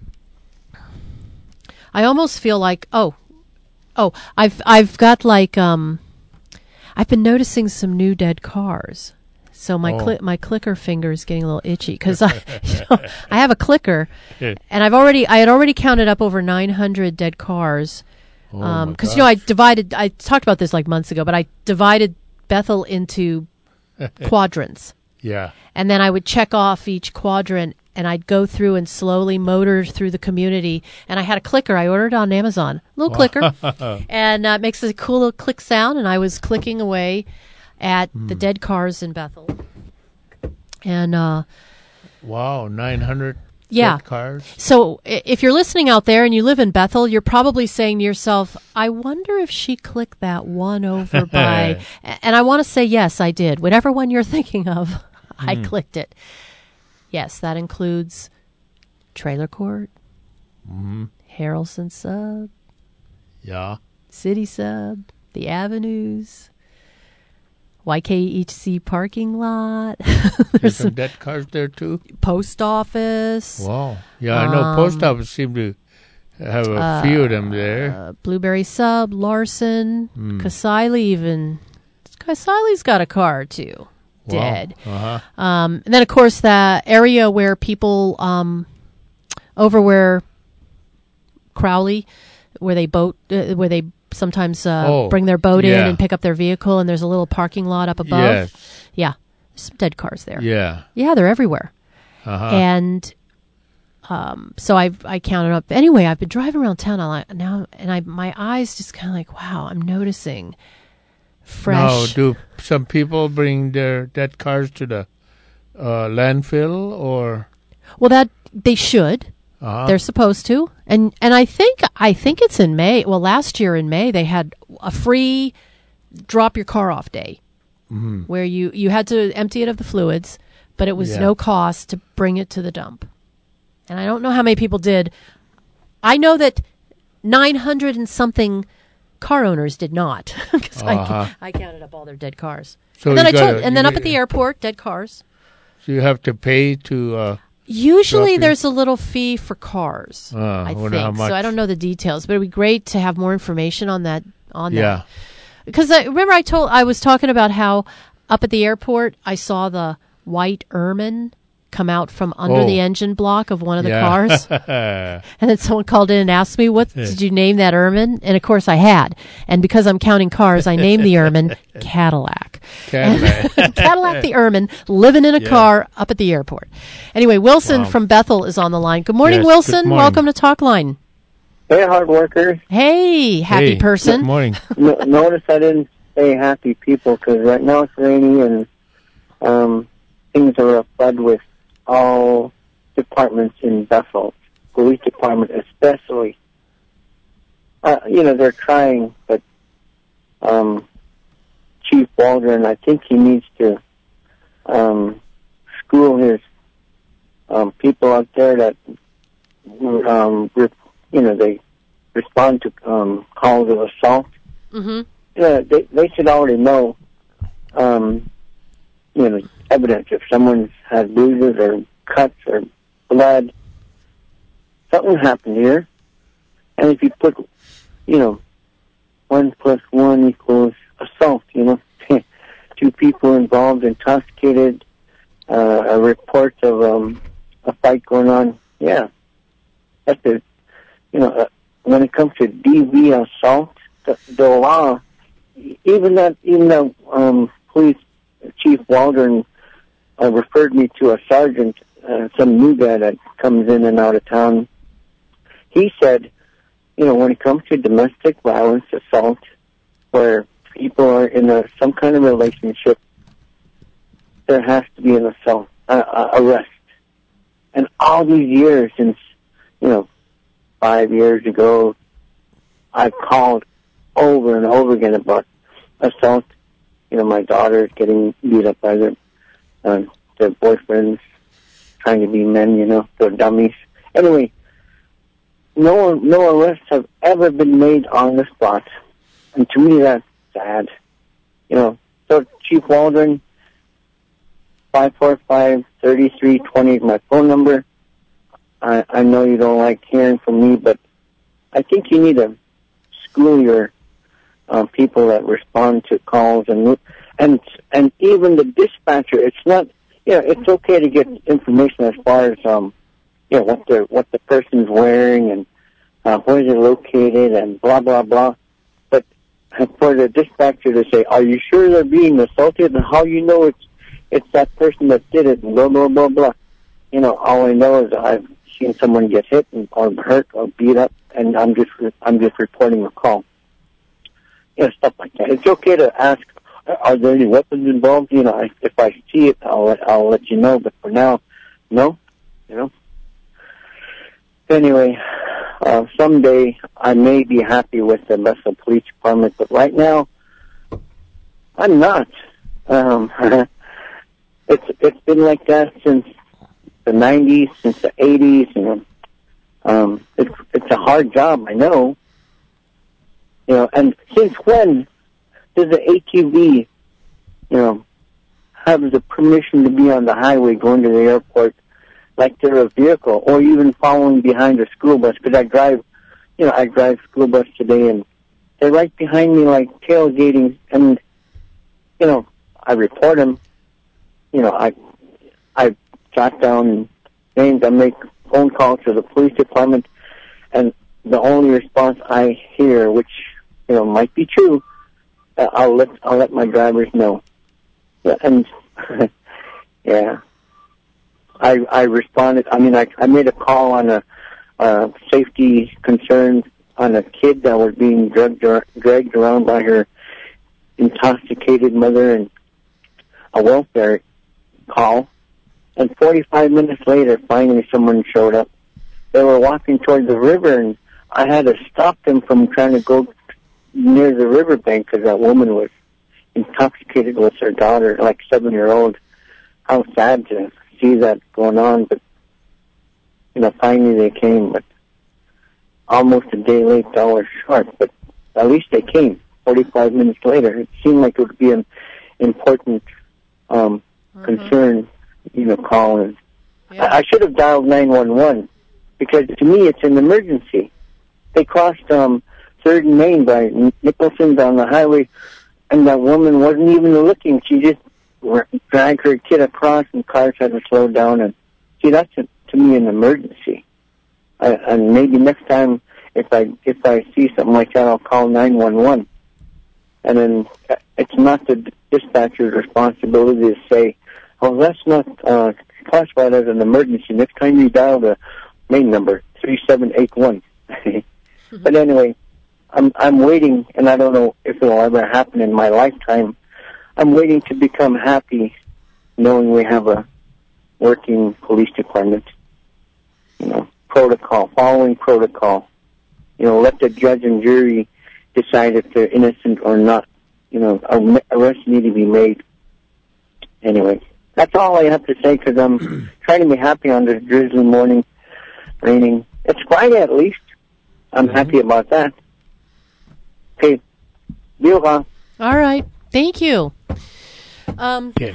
I almost feel like oh, oh, I've I've got like um, I've been noticing some new dead cars. So my Oh. cli- my clicker finger is getting a little itchy because I you know, I have a clicker and I've already I had already counted up over nine hundred dead cars. Oh, Um, my because you know I gosh. divided I talked about this like months ago, but I divided Bethel into quadrants. Yeah. And then I would check off each quadrant and I'd go through and slowly motor through the community. And I had a clicker. I ordered it on Amazon. Little clicker. And uh, it makes a cool little click sound. And I was clicking away at the dead cars in Bethel. And uh, Wow, nine hundred Yeah. dead cars. so i- if you're listening out there and you live in Bethel, you're probably saying to yourself, I wonder if she clicked that one over by. A- And I want to say, yes, I did. Whatever one you're thinking of, I clicked it. Yes, that includes Trailer Court, Mm-hmm. Harrelson Sub, Yeah. City Sub, The Avenues, Y K H C parking lot, There's there's some some dead cars there too. post office, Wow. Yeah, I know post office seem to have a few of them there. uh, Blueberry Sub, Larson, Hmm. Casile even. Casile's got a car too. Wow. Dead. Uh-huh. Um, and then, of course, the area where people, um, over where Crowley, where they boat, uh, where they sometimes uh, Oh, bring their boat in yeah. and pick up their vehicle, and there's a little parking lot up above. Yes. Yeah, some dead cars there. Yeah. Yeah, they're everywhere. Uh-huh. And um, so I I counted up. Anyway, I've been driving around town a lot now, and I my eyes just kind of like, wow, I'm noticing fresh. Now, do some people bring their dead cars to the uh, landfill or? Well, that they should. Uh-huh. They're supposed to, and and I think I think it's in May. Well, last year in May they had a free drop your car off day, Mhm. where you you had to empty it of the fluids, but it was Yeah. no cost to bring it to the dump. And I don't know how many people did. I know that nine hundred and something car owners did not, because Uh-huh. I I counted up all their dead cars. So and then you I told, gotta- and then you- up at the airport, dead cars. So you have to pay to. Uh, Usually Drop you- there's a little fee for cars, Uh, I I think. wonder how much. So I don't know the details, but it'd be great to have more information on that. On yeah. that, because I remember I told I was talking about how up at the airport I saw the white ermine come out from under Oh. the engine block of one of the yeah. cars, and then someone called in and asked me, "What did you name that ermine?" And of course I had, and because I'm counting cars, I named the ermine Cadillac. Cadillac. Cadillac the Ermine living in a Yeah. car up at the airport. Anyway, Wilson Wow. from Bethel is on the line. Good morning, Yes, Wilson. good morning. Welcome to Talk Line. Hey, hard workers. Hey, happy Hey, person. Good morning. No, notice I didn't say happy people because right now it's rainy and um, things are a flood with all departments in Bethel, police department especially. Uh, you know, they're trying, but um, Chief Waldron, I think he needs to um, school his um, people out there that, um, re- you know, they respond to um, calls of assault. Mm-hmm. Yeah, they they should already know, um, you know, evidence if someone's had bruises or cuts or blood. Something happened here, and if you put, you know, one plus one equals assault, you know, two people involved, intoxicated, uh, a report of um, a fight going on. Yeah, that's it. You know, uh, when it comes to D V assault, the, the law. Even that, even though um, police chief Waldron uh, referred me to a sergeant, uh, some new guy that comes in and out of town, he said you know, when it comes to domestic violence, assault, where people are in a, some kind of relationship, there has to be an assault, uh, uh, arrest. And all these years since, you know, five years ago, I've called over and over again about assault. You know, my daughter's getting beat up by their, uh, their boyfriends, trying to be men, you know, they're dummies. Anyway, no no arrests have ever been made on the spot. And to me, that's sad. You know, so Chief Waldron, five four five, three three two zero is my phone number. I, I know you don't like hearing from me, but I think you need to school your uh, people that respond to calls, and and and even the dispatcher. It's not, you know, it's okay to get information as far as um, you know, what the what the person's wearing and uh, where they're located and blah blah blah. But for the dispatcher to say, "Are you sure they're being assaulted?" and how you know it's it's that person that did it, and blah blah blah blah. You know, all I know is I've seen someone get hit and, or hurt or beat up, and I'm just I'm just reporting a call. You know, stuff like that. It's okay to ask, are there any weapons involved? You know, I, if I see it, I'll let, I'll let you know. But for now, no. You know. Anyway, uh, someday I may be happy with the Bethel Police Department, but right now, I'm not. Um, it's it's been like that since the nineties, since the eighties. You know, um, it's it's a hard job, I know. You know, and since when does the A T V, you know, have the permission to be on the highway going to the airport like they're a vehicle, or even following behind a school bus? Because I drive, you know, I drive school bus today, and they're right behind me like tailgating, and, you know, I report them. You know, I I jot down names, I make phone calls to the police department, and the only response I hear, which, you know, might be true, uh, I'll let I'll let my drivers know. Yeah, and yeah, I I responded. I mean, I I made a call on a, a safety concern on a kid that was being dragged dragged around by her intoxicated mother, and a welfare call. And forty-five minutes later, finally someone showed up. They were walking toward the river, and I had to stop them from trying to go near the riverbank because that woman was intoxicated with her daughter, like seven-year-old. How sad to see that going on, but, you know, finally they came, but almost a day late, hours short, but at least they came forty-five minutes later. It seemed like it would be an important um, mm-hmm. concern, you know, call. And yeah. I, I should have dialed nine one one, because to me it's an emergency. They crossed um, third and Main by Nicholson down the highway, and that woman wasn't even looking. She just dragged her kid across, and cars had to slow down. And see, that's a, to me an emergency. I, and maybe next time, if I if I see something like that, I'll call nine one one. And then it's not the dispatcher's responsibility to say, "Oh, that's not uh, classified as an emergency. Next time you dial the main number, three seven eight one." Mm-hmm. But anyway, I'm I'm waiting, and I don't know if it will ever happen in my lifetime. I'm waiting to become happy, knowing we have a working police department. You know, protocol, following protocol. You know, let the judge and jury decide if they're innocent or not. You know, arrests need to be made. Anyway, that's all I have to say, because I'm trying to be happy on this drizzly morning, raining. It's Friday at least. I'm mm-hmm. happy about that. Okay. All right. Thank you. Um, okay.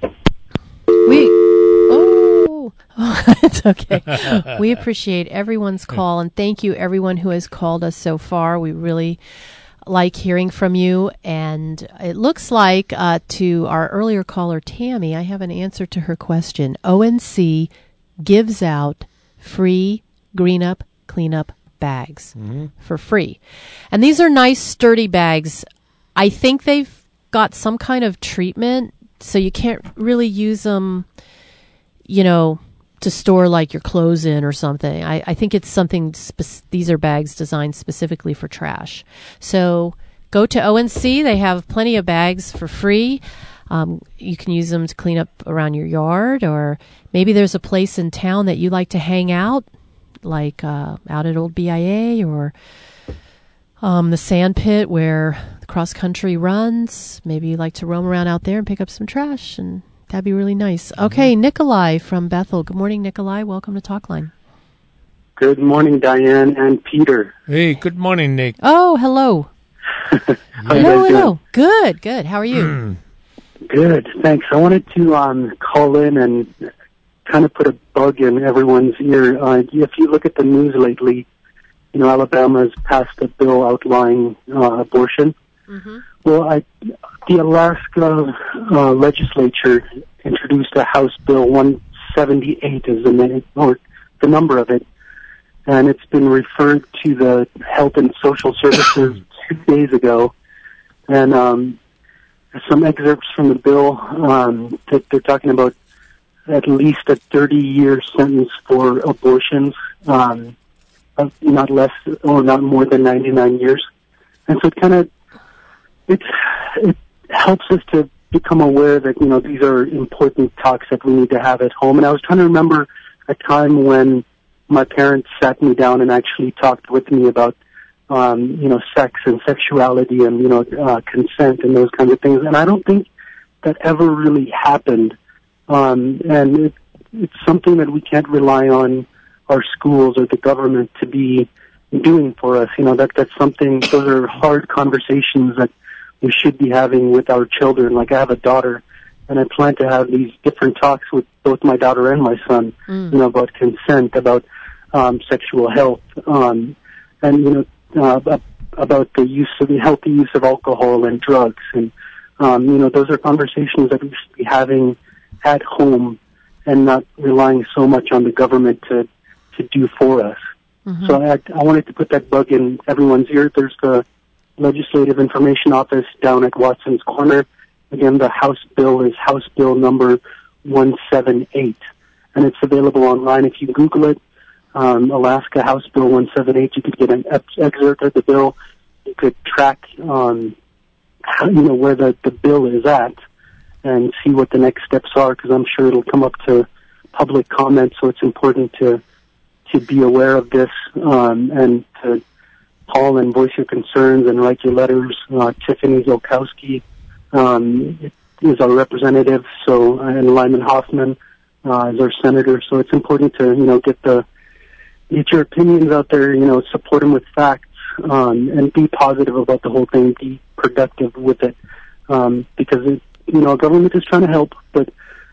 We, oh, it's okay. We appreciate everyone's call, and thank you everyone who has called us so far. We really like hearing from you, and it looks like uh, to our earlier caller, Tammy, I have an answer to her question. O N C gives out free green up, clean up bags mm-hmm. for free. And these are nice, sturdy bags. I think they've got some kind of treatment, so you can't really use them, you know, to store like your clothes in or something. I, I think it's something, spe- these are bags designed specifically for trash. So go to O N C. They have plenty of bags for free. Um, you can use them to clean up around your yard, or maybe there's a place in town that you like to hang out, like uh, out at Old B I A or um, the sand pit where the cross country runs. Maybe you like to roam around out there and pick up some trash, and that'd be really nice. Okay, Nikolai from Bethel. Good morning, Nikolai. Welcome to Talkline. Good morning, Diane and Peter. Hey, good morning, Nick. Oh, hello. hello, hello. Good, good. How are you? Good, thanks. I wanted to um, call in and kind of put a bug in everyone's ear. Uh, if you look at the news lately, you know, Alabama's passed a bill outlining uh, abortion. Mm-hmm. Well, I, the Alaska uh, legislature introduced a House Bill one seventy-eight is the name, or the number of it, and it's been referred to the Health and Social Services two days ago. And um, some excerpts from the bill um, that they're talking about at least a thirty-year sentence for abortions, um, not less or not more than ninety-nine years. And so it kind of It's, it helps us to become aware that, you know, these are important talks that we need to have at home. And I was trying to remember a time when my parents sat me down and actually talked with me about, um, you know, sex and sexuality and, you know, uh, consent and those kinds of things. And I don't think that ever really happened. Um, and it, it's something that we can't rely on our schools or the government to be doing for us. You know, that that's something, those are hard conversations that we should be having with our children. Like, I have a daughter, and I plan to have these different talks with both my daughter and my son, mm. you know, about consent, about um, sexual health, um, and, you know, uh, about the use of the healthy use of alcohol and drugs. And, um, you know, those are conversations that we should be having at home and not relying so much on the government to, to do for us. Mm-hmm. So I, I wanted to put that bug in everyone's ear. There's the Legislative Information Office down at Watson's Corner. Again, the House bill is House Bill number one seventy-eight, and it's available online. If you Google it, um, Alaska House Bill one seventy-eight, you could get an ex- excerpt of the bill. You could track, um, how, you know, where the, the bill is at and see what the next steps are, because I'm sure it'll come up to public comment, so it's important to to be aware of this um, and to call and voice your concerns and write your letters. Uh, Tiffany Zolkowski um, is our representative, so and Lyman Hoffman uh, is our senator. So it's important to you know get the get your opinions out there. You know, support them with facts um, and be positive about the whole thing. Be productive with it um, because it, you know government is trying to help, but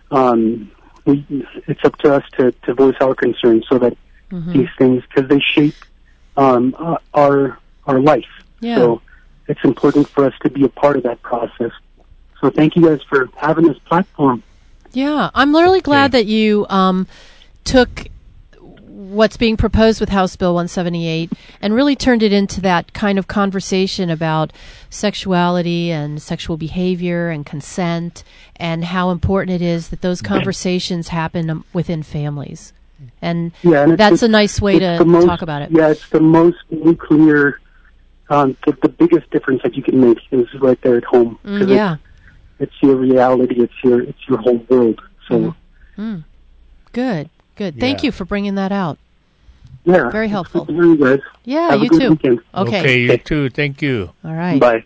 um, we, it's up to us to, to voice our concerns so that mm-hmm. these things, because they shape um, uh, our our life. Yeah. So it's important for us to be a part of that process. So thank you guys for having this platform. Yeah, I'm really glad that you um, took what's being proposed with House Bill one seventy-eight and really turned it into that kind of conversation about sexuality and sexual behavior and consent and how important it is that those conversations happen within families. And, yeah, and that's it's, a nice way to most, talk about it. Yeah, it's the most nuclear, um, the, the biggest difference that you can make is right there at home. Mm, yeah. It's, it's your reality. It's your it's your whole world. So, mm. Mm. Good, good. Yeah. Thank you for bringing that out. Yeah. Very helpful. Good to hear you guys. Yeah, Have you a good too. Weekend. Okay. Okay, you too. Thank you. All right. Bye.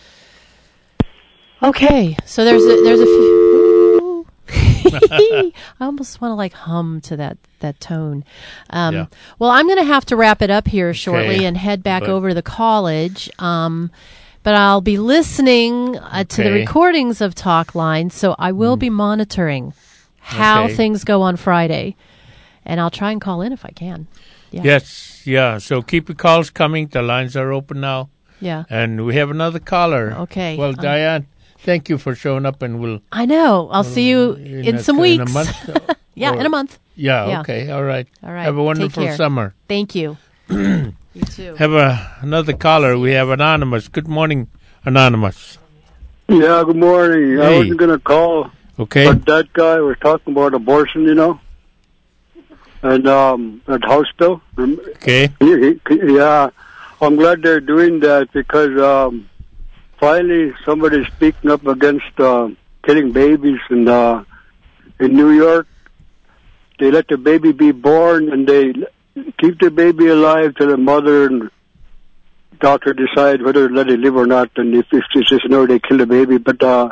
Okay, so there's a, there's a few. I almost want to like hum to that that tone. Um, yeah. Well, I'm going to have to wrap it up here shortly okay. and head back but, over to the college. Um, but I'll be listening uh, okay. to the recordings of Talkline, so I will mm. be monitoring how okay. things go on Friday, and I'll try and call in if I can. Yeah. Yes, yeah. So keep your calls coming. The lines are open now. Yeah. And we have another caller. Okay. Well, um, Diane, thank you for showing up, and we'll... I know. I'll see you in, in a, some weeks. In a month? yeah, or, in a month. Yeah, yeah, okay. All right. All right. Have a wonderful summer. Thank you. You too. Have a, another caller. We have Anonymous. Good morning, Anonymous. Yeah, good morning. Hey. I wasn't going to call. Okay. But that guy was talking about abortion, you know. and um, at House Bill. Okay. Yeah, I'm glad they're doing that because um, finally somebody's speaking up against uh, killing babies. And uh, in New York, they let the baby be born, and they keep the baby alive till the mother and doctor decide whether to let it live or not. And if it's just no, they kill the baby. But uh,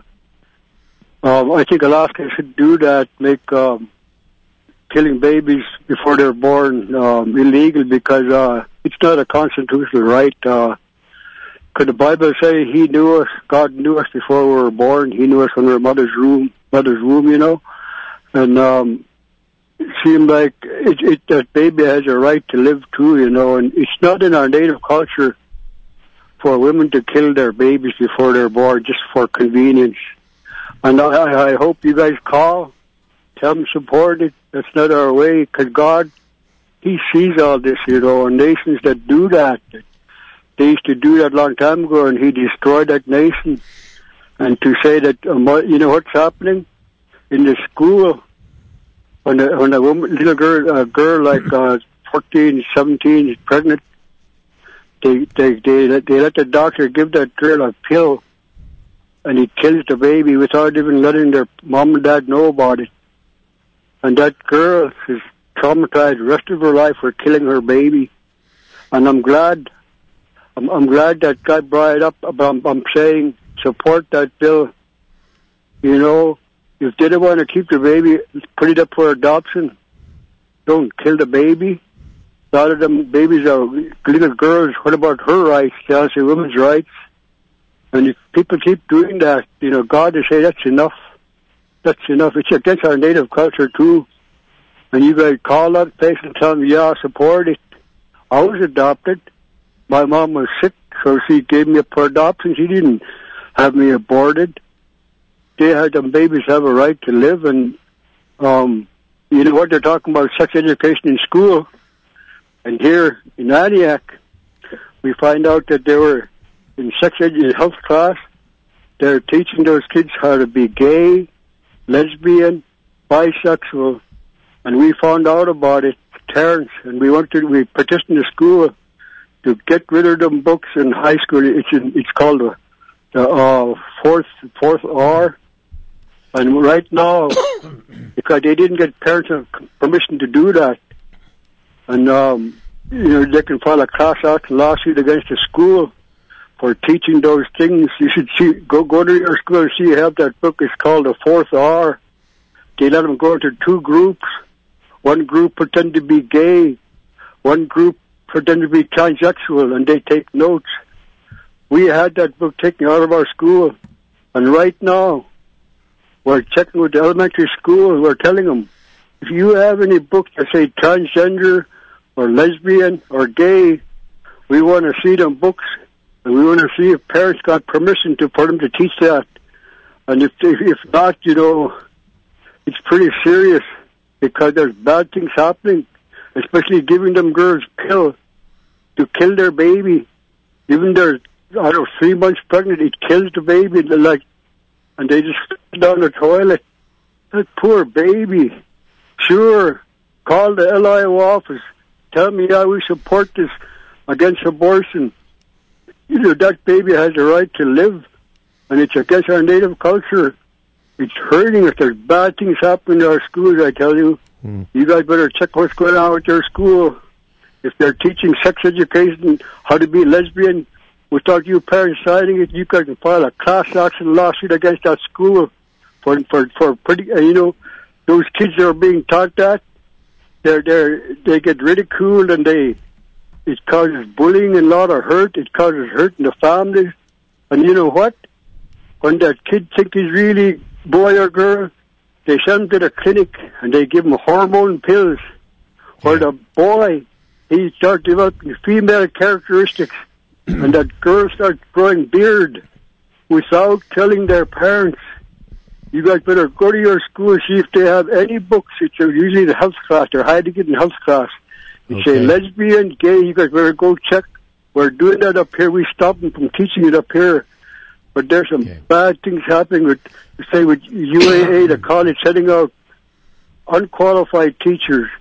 um, I think Alaska should do that, make um, killing babies before they're born um, illegal, because uh, it's not a constitutional right. Uh, could the Bible say He knew us, God knew us before we were born? He knew us in our mother's womb, mother's womb, you know. And um, it seemed like it, it, that baby has a right to live too, you know. And it's not in our native culture for women to kill their babies before they're born, just for convenience. And I, I hope you guys call, tell them support it. That's not our way, because God, He sees all this, you know, and nations that do that, they used to do that a long time ago, and He destroyed that nation. And to say that, um, you know what's happening? In the school, when a, when a woman, little girl, a girl like uh, fourteen, seventeen is pregnant, They, they they they let the doctor give that girl a pill, and he kills the baby without even letting their mom and dad know about it. And that girl is traumatized the rest of her life for killing her baby. And I'm glad, I'm, I'm glad that God brought it up. But I'm, I'm saying support that bill. You know, if they don't want to keep the baby, put it up for adoption. Don't kill the baby. A lot of them babies are little girls. What about her rights? They say women's rights. And if people keep doing that, you know, God will say that's enough. That's enough. It's against our native culture too. And you guys call that place and tell them, yeah, I support it. I was adopted. My mom was sick, so she gave me up for adoption. She didn't have me aborted. They had them babies have a right to live. And um, you know what they're talking about, sex education in school. And here in Antioch, we find out that they were in sex ed health class. They're teaching those kids how to be gay, lesbian, bisexual, and we found out about it, Terrence, and we went to we petitioned the school to get rid of them books in high school. It's in, it's called the, the uh, fourth fourth R, and right now because they didn't get parents permission to do that. And, um, you know, they can file a class action lawsuit against the school for teaching those things. You should see, go, go to your school and see you have that book. It's called the fourth R. They let them go into two groups. One group pretend to be gay. One group pretend to be transsexual, and they take notes. We had that book taken out of our school. And right now, we're checking with the elementary school. We're telling them, if you have any books that say transgender or lesbian or gay, we want to see them books, and we want to see if parents got permission to for them to teach that. And if they, if not, you know, it's pretty serious because there's bad things happening, especially giving them girls pills to kill their baby. Even they're I don't know, three months pregnant, it kills the baby, like, and they just sit down the toilet. That poor baby. Sure, call the L I O office. Tell me how we support this against abortion. You know, that baby has a right to live, and it's against our native culture. It's hurting us. There's bad things happening in our schools, I tell you. Mm. You guys better check what's going on with your school. If they're teaching sex education, how to be lesbian, without you parents signing it, you guys can file a class action lawsuit against that school for for for pretty. You know, those kids that are being taught that, they're they they get ridiculed, and they it causes bullying and a lot of hurt. It causes hurt in the families. And you know what? When that kid thinks he's really boy or girl, they send him to the clinic and they give him hormone pills. Where the boy, he starts developing female characteristics, and that girl starts growing beard without telling their parents. You guys better go to your school and see if they have any books. It's usually the health class. They're hiding it in health class. You okay. say lesbian, gay, you guys better go check. We're doing that up here. We stopped them from teaching it up here. But there's some okay. bad things happening with, say, with U A A, the college, setting out unqualified teachers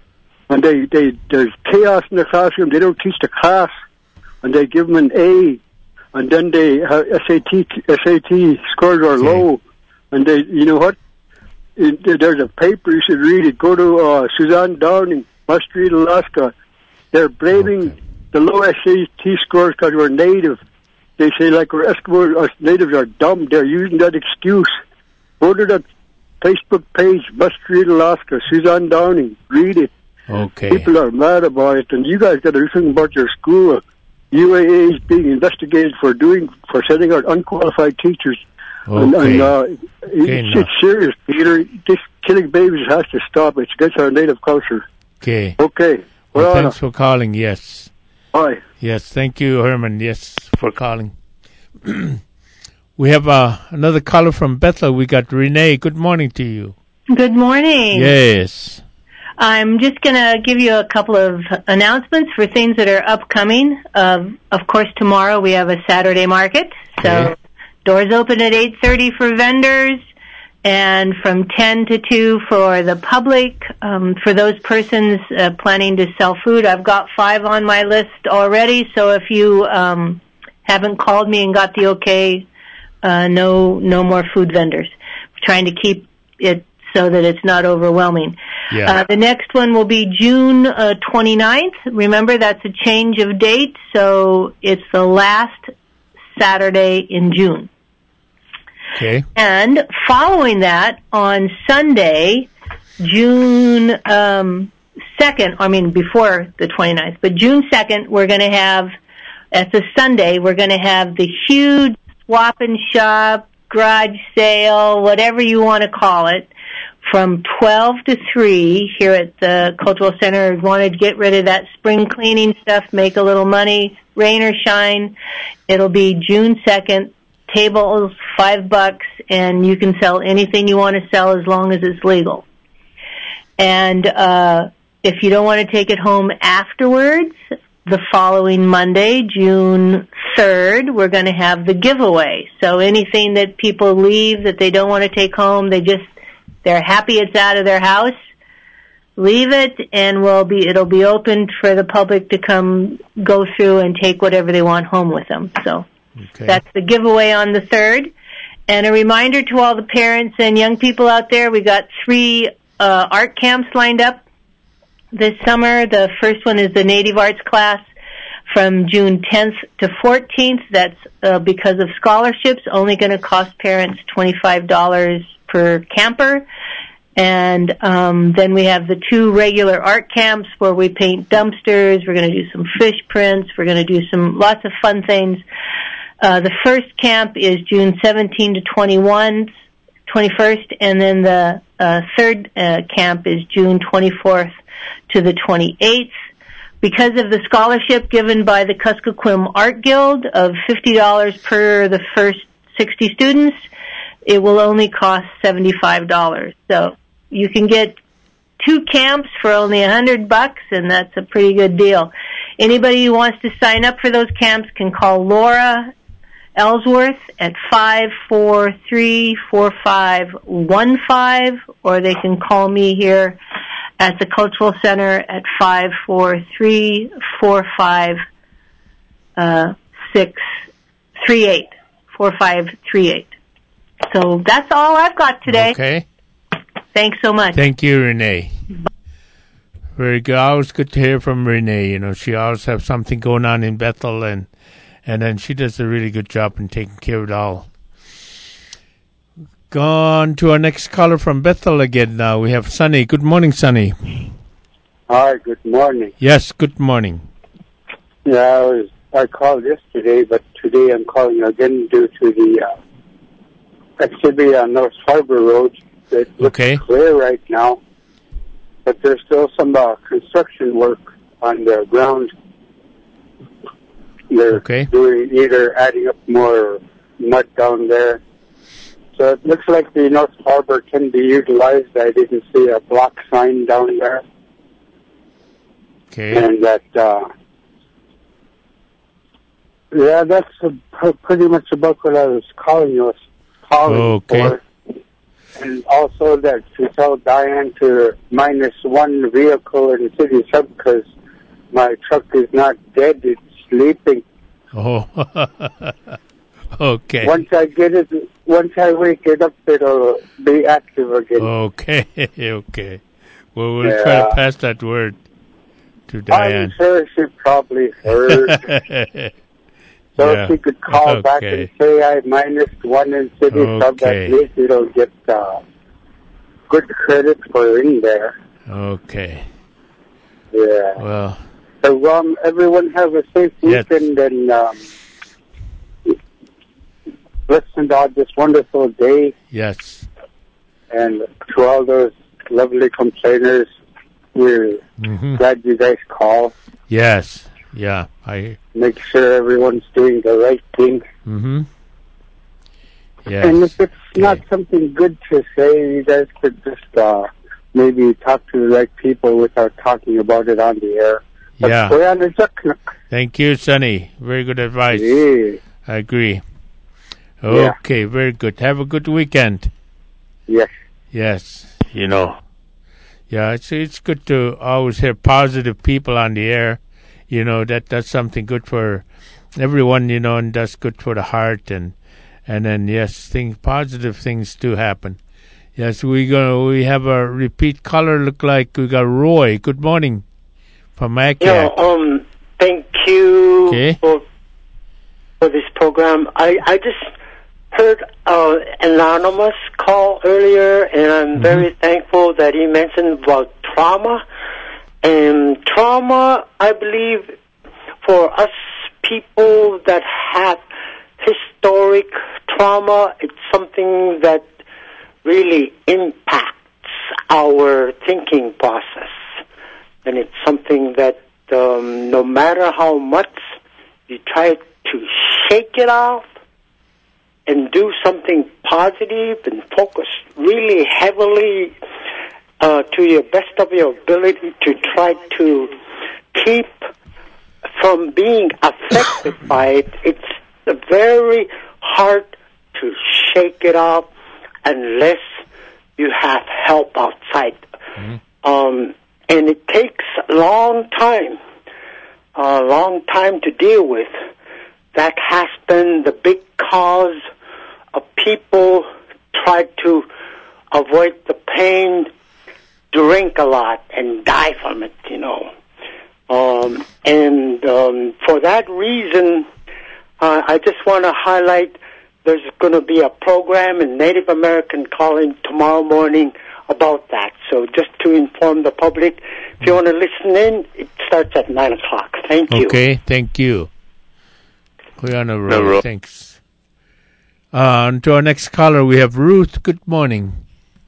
and they, they there's chaos in the classroom. They don't teach the class, and they give them an A, and then they have S A T S A T scores are low, and they, you know what? It, there's a paper you should read it. Go to uh, Suzanne Downing, Must Read Alaska. They're blaming okay. the low S A T scores because we're native. They say like we're Eskimos, us natives are dumb. They're using that excuse. Go to the Facebook page, Must Read Alaska, Suzanne Downing. Read it. Okay. People are mad about it, and you guys got to do something about your school. U A A is being investigated for doing for sending out unqualified teachers. Okay. And, and uh, okay, it's, it's serious, Peter. This killing babies has to stop. It's against our native culture. Okay. Okay. Well, well thanks for calling. Yes. Bye. Yes. Thank you, Herman. Yes, for calling. We have uh, another caller from Bethel. We got Renee. Good morning to you. Good morning. Yes. I'm just going to give you a couple of announcements for things that are upcoming. Uh, of course, tomorrow we have a Saturday market. So okay. Doors open at eight thirty for vendors, and from ten to two for the public. Um, for those persons uh, planning to sell food, I've got five on my list already. So if you um, haven't called me and got the okay, uh, no, no more food vendors. We're trying to keep it so that it's not overwhelming. Yeah. Uh, the next one will be June uh, twenty-ninth. Remember, that's a change of date, so it's the last Saturday in June. Okay. And following that, on Sunday, June um, second, I mean before the twenty-ninth, but June second, we're going to have, that's a Sunday, we're going to have the huge swap and shop, garage sale, whatever you want to call it, from twelve to three here at the Cultural Center. We wanted to get rid of that spring cleaning stuff, make a little money, rain or shine. It'll be June second. Tables, five bucks, and you can sell anything you want to sell as long as it's legal. And uh, if you don't want to take it home afterwards, the following Monday, June third, we're going to have the giveaway. So anything that people leave that they don't want to take home, they just, they're happy it's out of their house, leave it, and we'll be, it'll be open for the public to come go through and take whatever they want home with them. So. Okay. That's the giveaway on the third. And a reminder to all the parents and young people out there, we got three uh, art camps lined up this summer. The first one is the Native Arts class from June tenth to fourteenth. That's uh, because of scholarships, only going to cost parents twenty-five dollars per camper. And um, then we have the two regular art camps where we paint dumpsters. We're going to do some fish prints. We're going to do some lots of fun things. Uh, the first camp is June seventeenth to twenty-first, twenty-first, and then the uh, third uh, camp is June twenty-fourth to the twenty-eighth. Because of the scholarship given by the Kuskokwim Art Guild of fifty dollars per the first sixty students, it will only cost seventy-five dollars. So you can get two camps for only a hundred bucks, and that's a pretty good deal. Anybody who wants to sign up for those camps can call Laura Ellsworth at five four three, four five one five, or they can call me here at the Cultural Center at five four three, four five six three eight, four five three eight. So that's all I've got today. Okay. Thanks so much. Thank you, Renee. Very good. Always good to hear from Renee. You know, she always has something going on in Bethel, and and then she does a really good job in taking care of it all. Gone to our next caller from Bethel again now. We have Sonny. Good morning, Sonny. Hi, good morning. Yes, good morning. Yeah, I was I called yesterday, but today I'm calling again due to the uh, activity on North Harbor Road. It looks okay. clear right now, but there's still some uh, construction work on the ground. They're okay. doing either adding up more mud down there. So it looks like the North Harbor can be utilized. I didn't see a block sign down there. Okay. And that, uh, yeah, that's a, pretty much about what I was calling you, calling okay. for. And also that to tell Diane to minus one vehicle in the city sub because my truck is not dead, it's sleeping. Oh, okay. Once I get it, once I wake it up, it'll be active again. Okay, okay. Well, we'll Yeah. try to pass that word to Diane. I'm sure she probably heard. So Yeah. if she could call back and Okay. say I minus one in city sub, Okay. at least it'll get uh, good credit for in there. Okay. Yeah. Well, So um, everyone have a safe Yes. weekend and um, listen to this wonderful day. yes. And to all those lovely complainers, we're hmm glad you guys call. Yes. Yeah. I. Make sure everyone's doing the right thing. Mm-hmm. Yes. And if it's not something good to say, you guys could just uh, maybe talk to the right people without talking about it on the air. But Yeah. we're on the Zucknock. Thank you, Sonny. Very good advice. Yeah. I agree. Yeah. Okay, very good. Have a good weekend. Yes. Yes. You know. Yeah, it's it's good to always have positive people on the air. You know, that that's something good for everyone, you know, and that's good for the heart and and then yes, things positive things do happen. Yes, we gonna we have a repeat caller. Look like we got Roy. Good morning from Macac. Yeah, um, thank you Okay. for for this program. I, I just heard uh, Anonymous call earlier, and I'm Mm-hmm. very thankful that he mentioned about trauma. And trauma, I believe, for us people that have historic trauma, it's something that really impacts our thinking process. And it's something that um, no matter how much you try to shake it off and do something positive and focus really heavily uh, to your best of your ability to try to keep from being affected by it, it's very hard to shake it off unless you have help outside. Mm-hmm. Um, and it takes a long time, a long time to deal with. That has been the big cause of people try to avoid the pain, drink a lot, and die from it, you know. Um, and um, for that reason, uh, I just want to highlight there's going to be a program in Native American calling tomorrow morning about that. So just to inform the public, if you want to listen in, it starts at nine o'clock. Thank you. Okay, thank you. We're on a roll. No roll. Thanks. Uh, on to our next caller, we have Ruth. Good morning.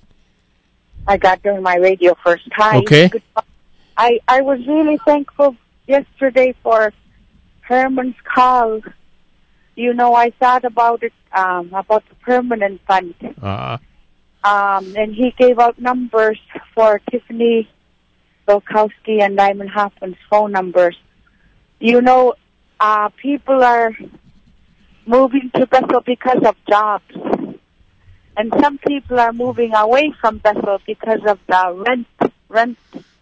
I got during my radio first time. Okay. Good- I, I was really thankful yesterday for Herman's call. You know, I thought about it, um, about the permanent fund. Uh, Um, and he gave out numbers for Tiffany Volkowski and Lyman Hoffman's phone numbers. You know, uh, people are moving to Bethel because of jobs. And some people are moving away from Bethel because of the rent. Rent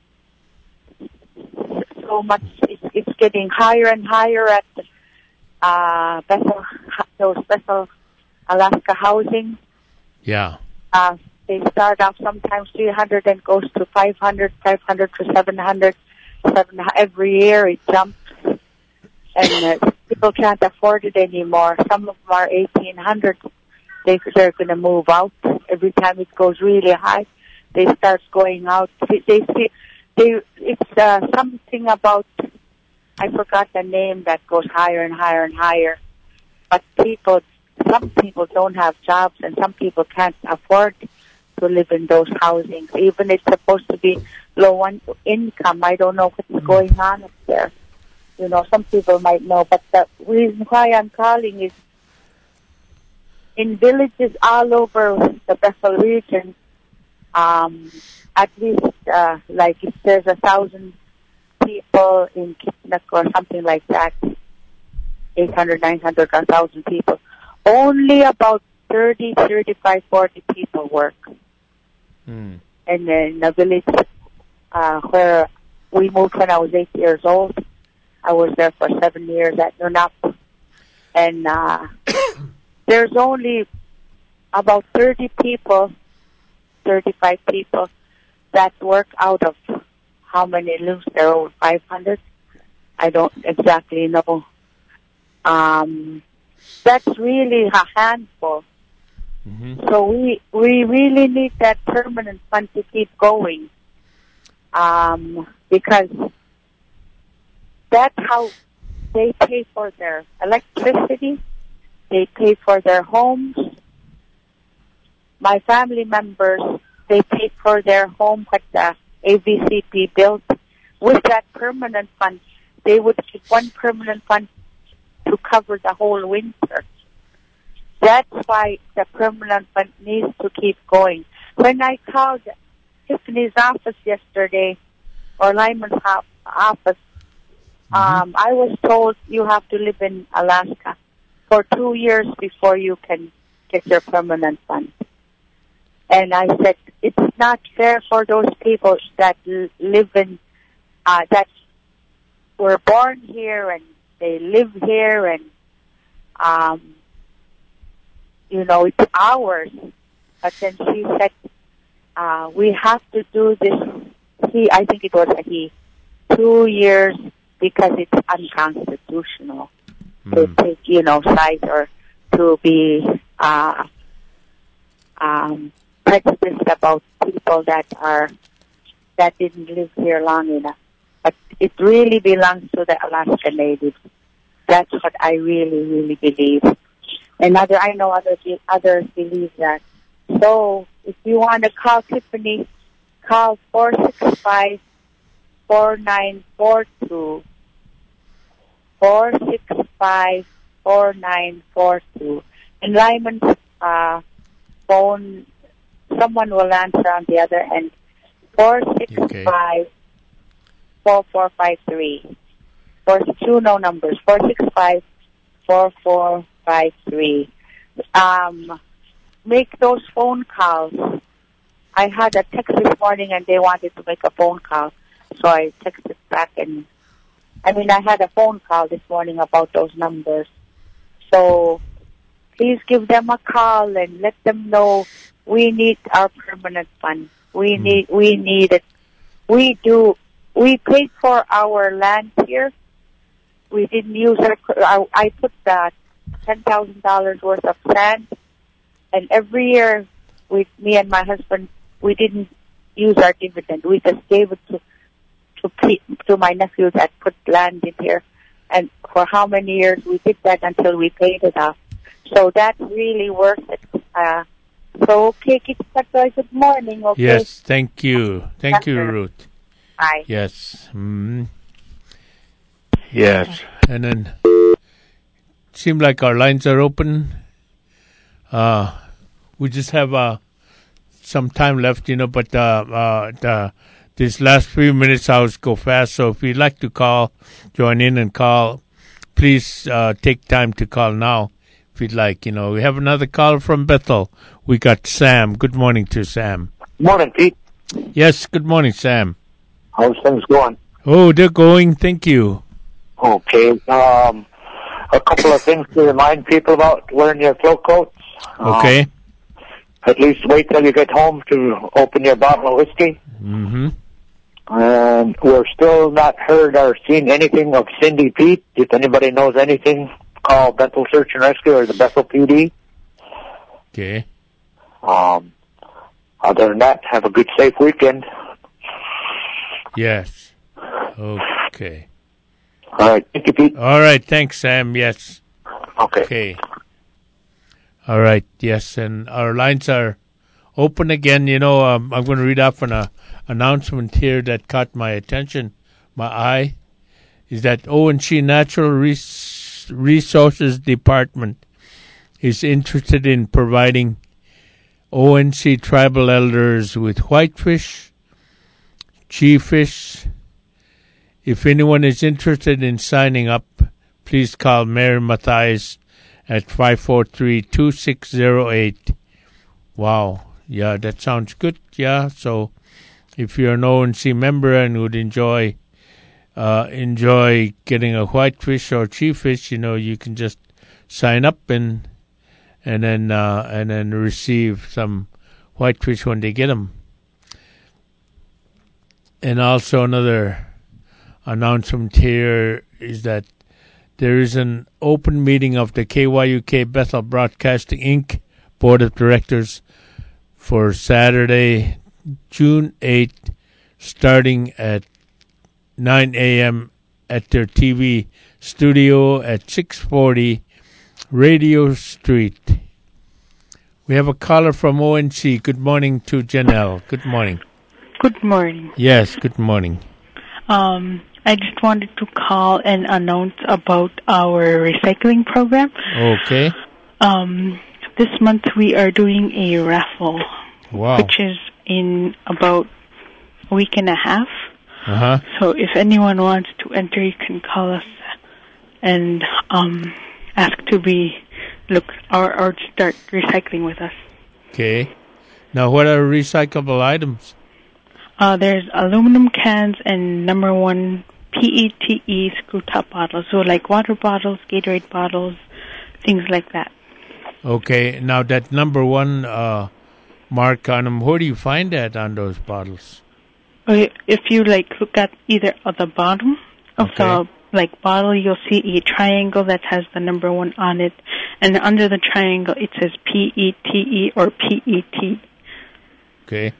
so much, it's, it's getting higher and higher at uh, Bethel, those Bethel, Alaska housing. yeah. Uh, they start off sometimes three hundred and goes to five hundred, five hundred to seven hundred. Seven, every year it jumps. And uh, people can't afford it anymore. Some of them are eighteen hundred. They, they're going to move out. Every time it goes really high, they start going out. They, they see, they, it's uh, something about, I forgot the name that goes higher and higher and higher. But people, some people don't have jobs and some people can't afford to live in those housings. Even it's supposed to be low one income. I don't know what's going on up there. You know, some people might know, but the reason why I'm calling is in villages all over the Bethel region, um, at least, uh, like if there's a thousand people in Kitnuk or something like that, eight hundred, nine hundred, a thousand people, only about thirty, thirty-five, forty people work. Mm. And in the village uh, where we moved when I was eight years old. I was there for seven years at Nunap. And uh, there's only about thirty people, thirty-five people that work out of how many lives there, over five hundred. I don't exactly know. Um, that's really a handful. Mm-hmm. So we we really need that permanent fund to keep going, um, because that's how they pay for their electricity, they pay for their homes. My family members, they pay for their home what the A V C P built. With that permanent fund, they would keep one permanent fund to cover the whole winter. That's why the permanent fund needs to keep going. When I called Tiffany's office yesterday, or Lyman's ho- office, mm-hmm. um, I was told you have to live in Alaska for two years before you can get your permanent fund. And I said, it's not fair for those people that l- live in, uh, that were born here and they live here and, um, you know, it's ours. But then she said, uh, we have to do this, he, I think it was a he, two years because it's unconstitutional mm. to take, you know, sides or to be, uh, um, prejudiced about people that are, that didn't live here long enough. But it really belongs to the Alaska Natives. That's what I really, really believe. And other, I know other, others believe that. So, if you want to call Tiffany, call four six five, four nine four two. four six five, four nine four two. And Lyman's uh, phone, someone will answer on the other end. four six five, four four five three. Four, two no numbers. four six five, four four five three. Um, make those phone calls. I had a text this morning and they wanted to make a phone call. So I texted back and, I mean, I had a phone call this morning about those numbers. So please give them a call and let them know we need our permanent fund. We mm. need, we need it. We do, we paid for our land here. We didn't use our, I, I put that ten thousand dollars worth of sand, and every year, we, me and my husband, we didn't use our dividend. We just gave it to to, to my nephew that put land in here, and for how many years we did that until we paid it off. So that's really worth it. Uh, so, okay, Kitty, good morning, okay? Yes, thank you. Thank After. you, Ruth. Bye. Yes. Mm. Yes. And then, seem like our lines are open. Uh, we just have uh, some time left, you know, but uh, uh, the, these last few minutes hours go fast. So if you'd like to call, join in and call, please uh, take time to call now if you'd like. You know, we have another call from Bethel. We got Sam. Good morning to Sam. Morning, Pete. Yes, good morning, Sam. How's things going? Oh, they're going. Thank you. Okay. Um, a couple of things to remind people about wearing your float coats. Okay. Um, at least wait till you get home to open your bottle of whiskey. Mm-hmm. And we're still not heard or seen anything of Cindy Pete. If anybody knows anything, call Bethel Search and Rescue or the Bethel P D. Okay. Um, other than that, have a good, safe weekend. Yes. Okay. All right. Thank you, Pete. All right. Thanks, Sam. Yes. Okay. Okay. All right. Yes. And our lines are open again. You know, um, I'm going to read off an uh, announcement here that caught my attention, my eye, is that O N C Natural Res- Resources Department is interested in providing O N C tribal elders with whitefish, cheefish. If anyone is interested in signing up, please call Mary Mathias at five four three, two six zero eight. Wow. yeah, that sounds good. Yeah, so if you're an O N C member and would enjoy uh, enjoy getting a whitefish or cheefish, you know, you can just sign up and and then uh, and then receive some whitefish when they get them. And also another announcement here is that there is an open meeting of the K Y U K Bethel Broadcasting Incorporated Board of Directors for Saturday, June eighth, starting at nine a.m. at their T V studio at six forty Radio Street. We have a caller from O N C. Good morning to Janelle. Good morning. Good morning. Yes, good morning. Um, I just wanted to call and announce about our recycling program. Okay. Um, this month we are doing a raffle, wow. which is in about a week and a half. Uh-huh. So if anyone wants to enter, you can call us and um, ask to be look or, or start recycling with us. Okay. Now, what are recyclable items? Uh, there's aluminum cans and number one P E T E screw top bottles. So like water bottles, Gatorade bottles, things like that. Okay. Now that number one uh, mark on them, where do you find that on those bottles? If you like look at either at the bottom of okay. the like bottle, you'll see a triangle that has the number one on it, and under the triangle it says P E T E or P E T. Okay.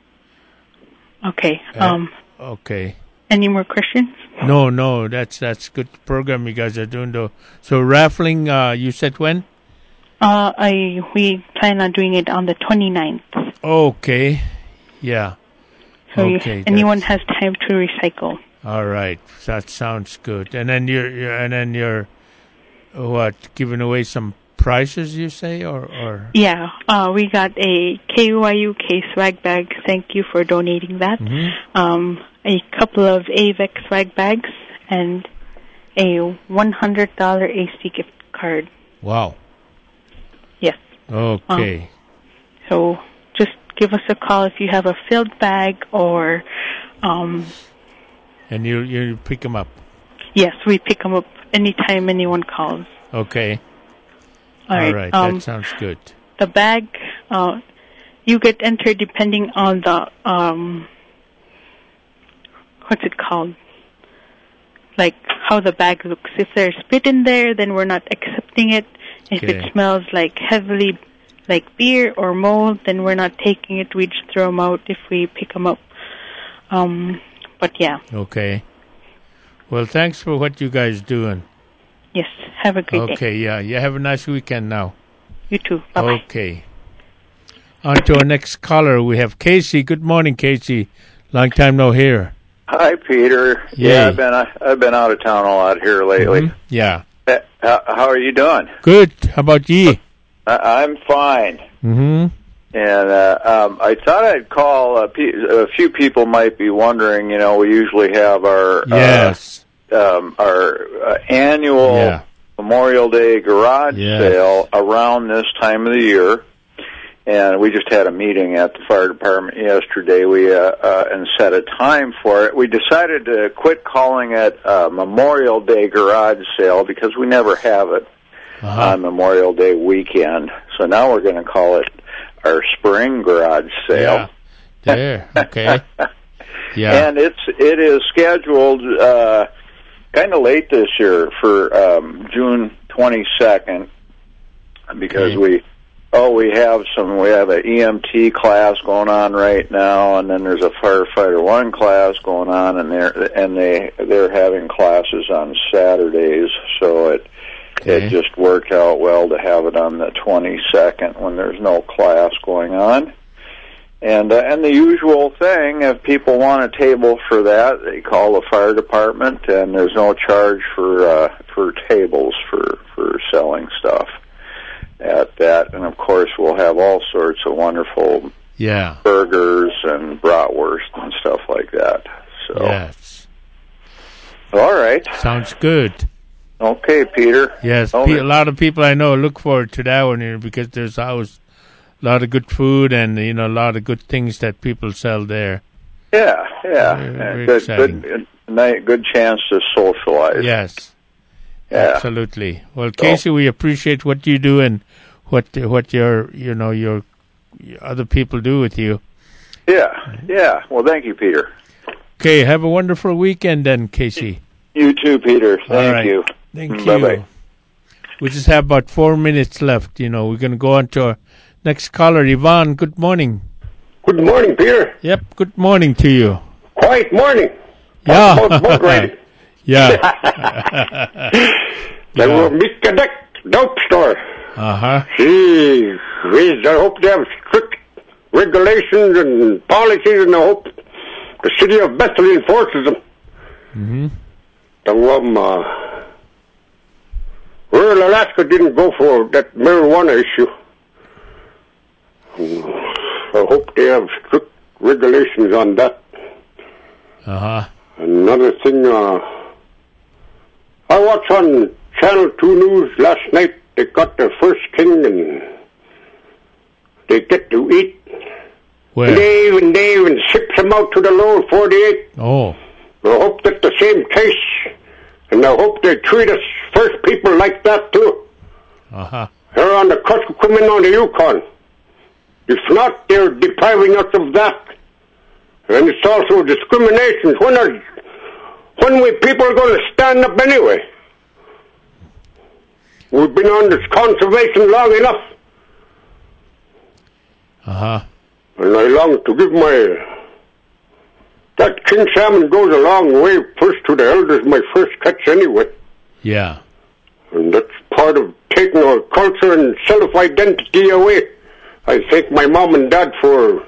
Okay. Uh, Um. Okay. Any more questions? No, no. That's that's good program you guys are doing though. So raffling, uh, you said when? Uh, I we plan on doing it on the twenty-ninth. Okay. Yeah. So okay. You, anyone has time to recycle. All right. That sounds good. And then you're, you're and then you're what giving away some prizes, you say, or or yeah. Uh, we got a K Y U K swag bag. Thank you for donating that. Mm-hmm. Um, a couple of A V E C swag bags and a one hundred dollar A C gift card. Wow. Yes. Okay. Um, so just give us a call if you have a filled bag or. Um, and you you pick them up. Yes, we pick them up anytime anyone calls. Okay. All right. All right. Um, that sounds good. The bag, uh, you get entered depending on the, um, what's it called? Like how the bag looks. If there's spit in there, then we're not accepting it. If okay. it smells like heavily like beer or mold, then we're not taking it. We just throw them out if we pick them up. Um, but yeah. Okay. Well, thanks for what you guys doing. Yes. Have a great okay, day. Okay, yeah. You have a nice weekend now. You too. Bye-bye. Okay. On to our next caller. We have Casey. Good morning, Casey. Long time no hear. Hi, Peter. Yay. Yeah, I've been I've been out of town a lot here lately. Mm-hmm. Yeah. Uh, how, how are you doing? Good. How about ye? Uh, I'm fine. Mm-hmm. And uh, um, I thought I'd call. Uh, pe- a few people might be wondering. You know, we usually have our yes, uh, um, our uh, annual yeah. Memorial Day garage yes. sale around this time of the year. And we just had a meeting at the fire department yesterday. We uh, uh, and set a time for it. We decided to quit calling it uh, Memorial Day garage sale because we never have it uh-huh. on Memorial Day weekend. So now we're going to call it our spring garage sale. Yeah. There, okay. Yeah. And it's it is scheduled uh, kind of late this year for um, June twenty-second because okay. we. Oh, we have some. We have an E M T class going on right now, and then there's a firefighter one class going on, and they're and they they're having classes on Saturdays. So it okay. it just worked out well to have it on the twenty-second when there's no class going on. And uh, and the usual thing, if people want a table for that, they call the fire department, and there's no charge for uh, for tables for for selling stuff at that. And of course we'll have all sorts of wonderful yeah burgers and bratwurst and stuff like that. So yes, all right, sounds good. Okay, Peter. Yes, oh, pe- a lot of people I know look forward to that one here because there's always lot of good food and, you know, a lot of good things that people sell there. Yeah, yeah. Very, yeah. very Good, exciting. good, night, good chance to socialize. Yes. Yeah. Absolutely. Well, Casey, we appreciate what you do and what what your you know your, your other people do with you. Yeah, yeah. Well, thank you, Peter. Okay, have a wonderful weekend then, Casey. You too, Peter. Thank All right. you. Thank Bye-bye. you. We just have about four minutes left. You know, we're going to go on to our next caller, Yvonne. Good morning. Good morning, Peter. Yep. Good morning to you. Quiet morning. Yeah. Talk about boat riding. Yeah. The yeah. Mister Duck dope store. Uh huh. Gee whiz, I hope they have strict regulations and policies, and I hope the city of Bethel enforces them. Mm-hmm. The um, uh, rural Alaska didn't go for that marijuana issue. I hope they have strict regulations on that. Uh huh. Another thing, uh, I watched on Channel two News last night. They got their first king and they get to eat. Where? Dave and Dave and ships them out to the lower forty-eight. Oh. I hope that's the same case, and I hope they treat us first people like that too. Uh huh. They're on the Kuskokwim on the Yukon. If not, they're depriving us of that. And it's also discrimination. When are, when we people are going to stand up anyway? We've been on this conservation long enough. Uh-huh. And I long to give my... That king salmon goes a long way first to the elders, my first catch anyway. Yeah. And that's part of taking our culture and self-identity away. I thank my mom and dad for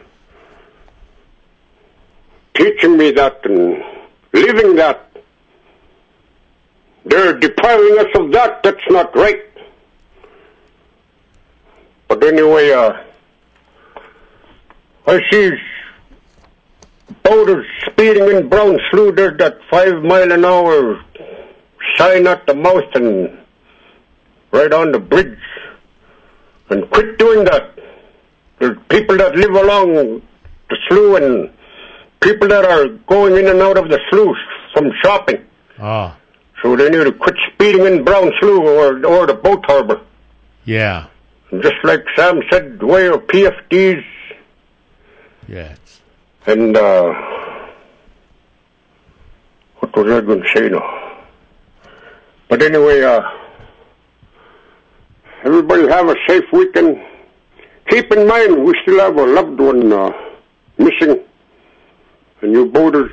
teaching me that and living that. They're depriving us of that. That's not right. But anyway, uh, I see boaters speeding in Brown Slough. There's that five mile an hour sign at the mouth and right on the bridge. And quit doing that. There's people that live along the slough and people that are going in and out of the slough from shopping. Ah. So they need to quit speeding in Brown Slough or, or the boat harbor. Yeah. And just like Sam said, wear P F Ds. Yes. And, uh, what was I going to say now? But anyway, uh, everybody have a safe weekend. Keep in mind, we still have a loved one uh, missing. And you boaters,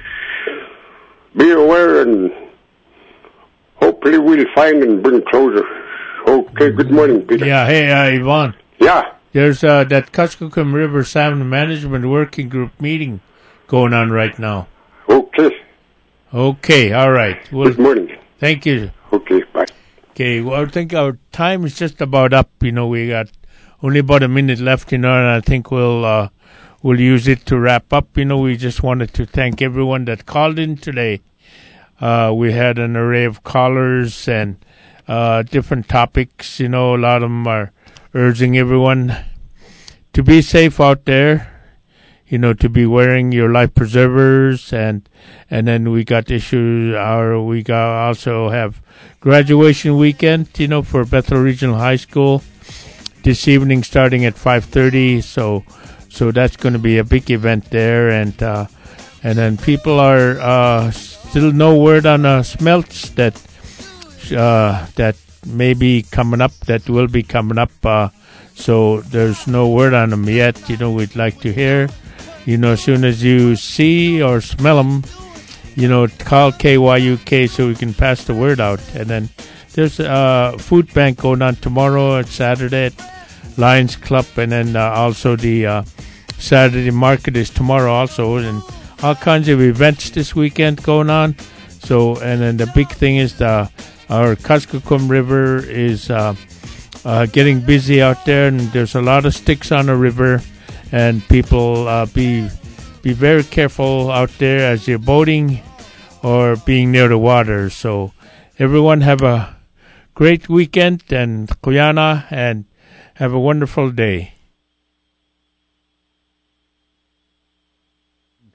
be aware and hopefully we'll find and bring closure. Okay, good morning, Peter. Yeah, hey, uh, Yvonne. Yeah. There's uh, that Kuskokwim River Salmon Management Working Group meeting going on right now. Okay. Okay, all right. Well, good morning. Thank you. Okay, bye. Okay, well, I think our time is just about up. You know, we got only about a minute left, you know, and I think we'll uh, we'll use it to wrap up. You know, we just wanted to thank everyone that called in today. Uh, we had an array of callers and uh, different topics. You know, a lot of them are urging everyone to be safe out there. You know, to be wearing your life preservers, and and then we got issues. Our we got also have graduation weekend. You know, for Bethel Regional High School this evening, starting at five thirty. So, so that's going to be a big event there, and uh, and then people are uh, still no word on uh, smelts that uh, that may be coming up. That will be coming up. Uh, so there's no word on them yet. You know, we'd like to hear. You know, as soon as you see or smell them, you know, call K Y U K so we can pass the word out. And then there's a food bank going on tomorrow and Saturday at Lions Club. And then uh, also the uh, Saturday market is tomorrow also. And all kinds of events this weekend going on. So, and then the big thing is the our Kuskokwim River is uh, uh, getting busy out there. And there's a lot of sticks on the river. And people uh, be be very careful out there as you're boating or being near the water. So everyone have a great weekend and Kuyana and have a wonderful day.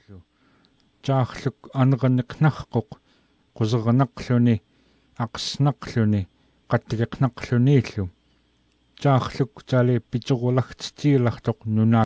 Jaahluk aneqanneqnarquq quseranaqluni aqsnaqluni qattigeqnaqluniillu. Jaahluk taali piturulagtitiilartoq nuna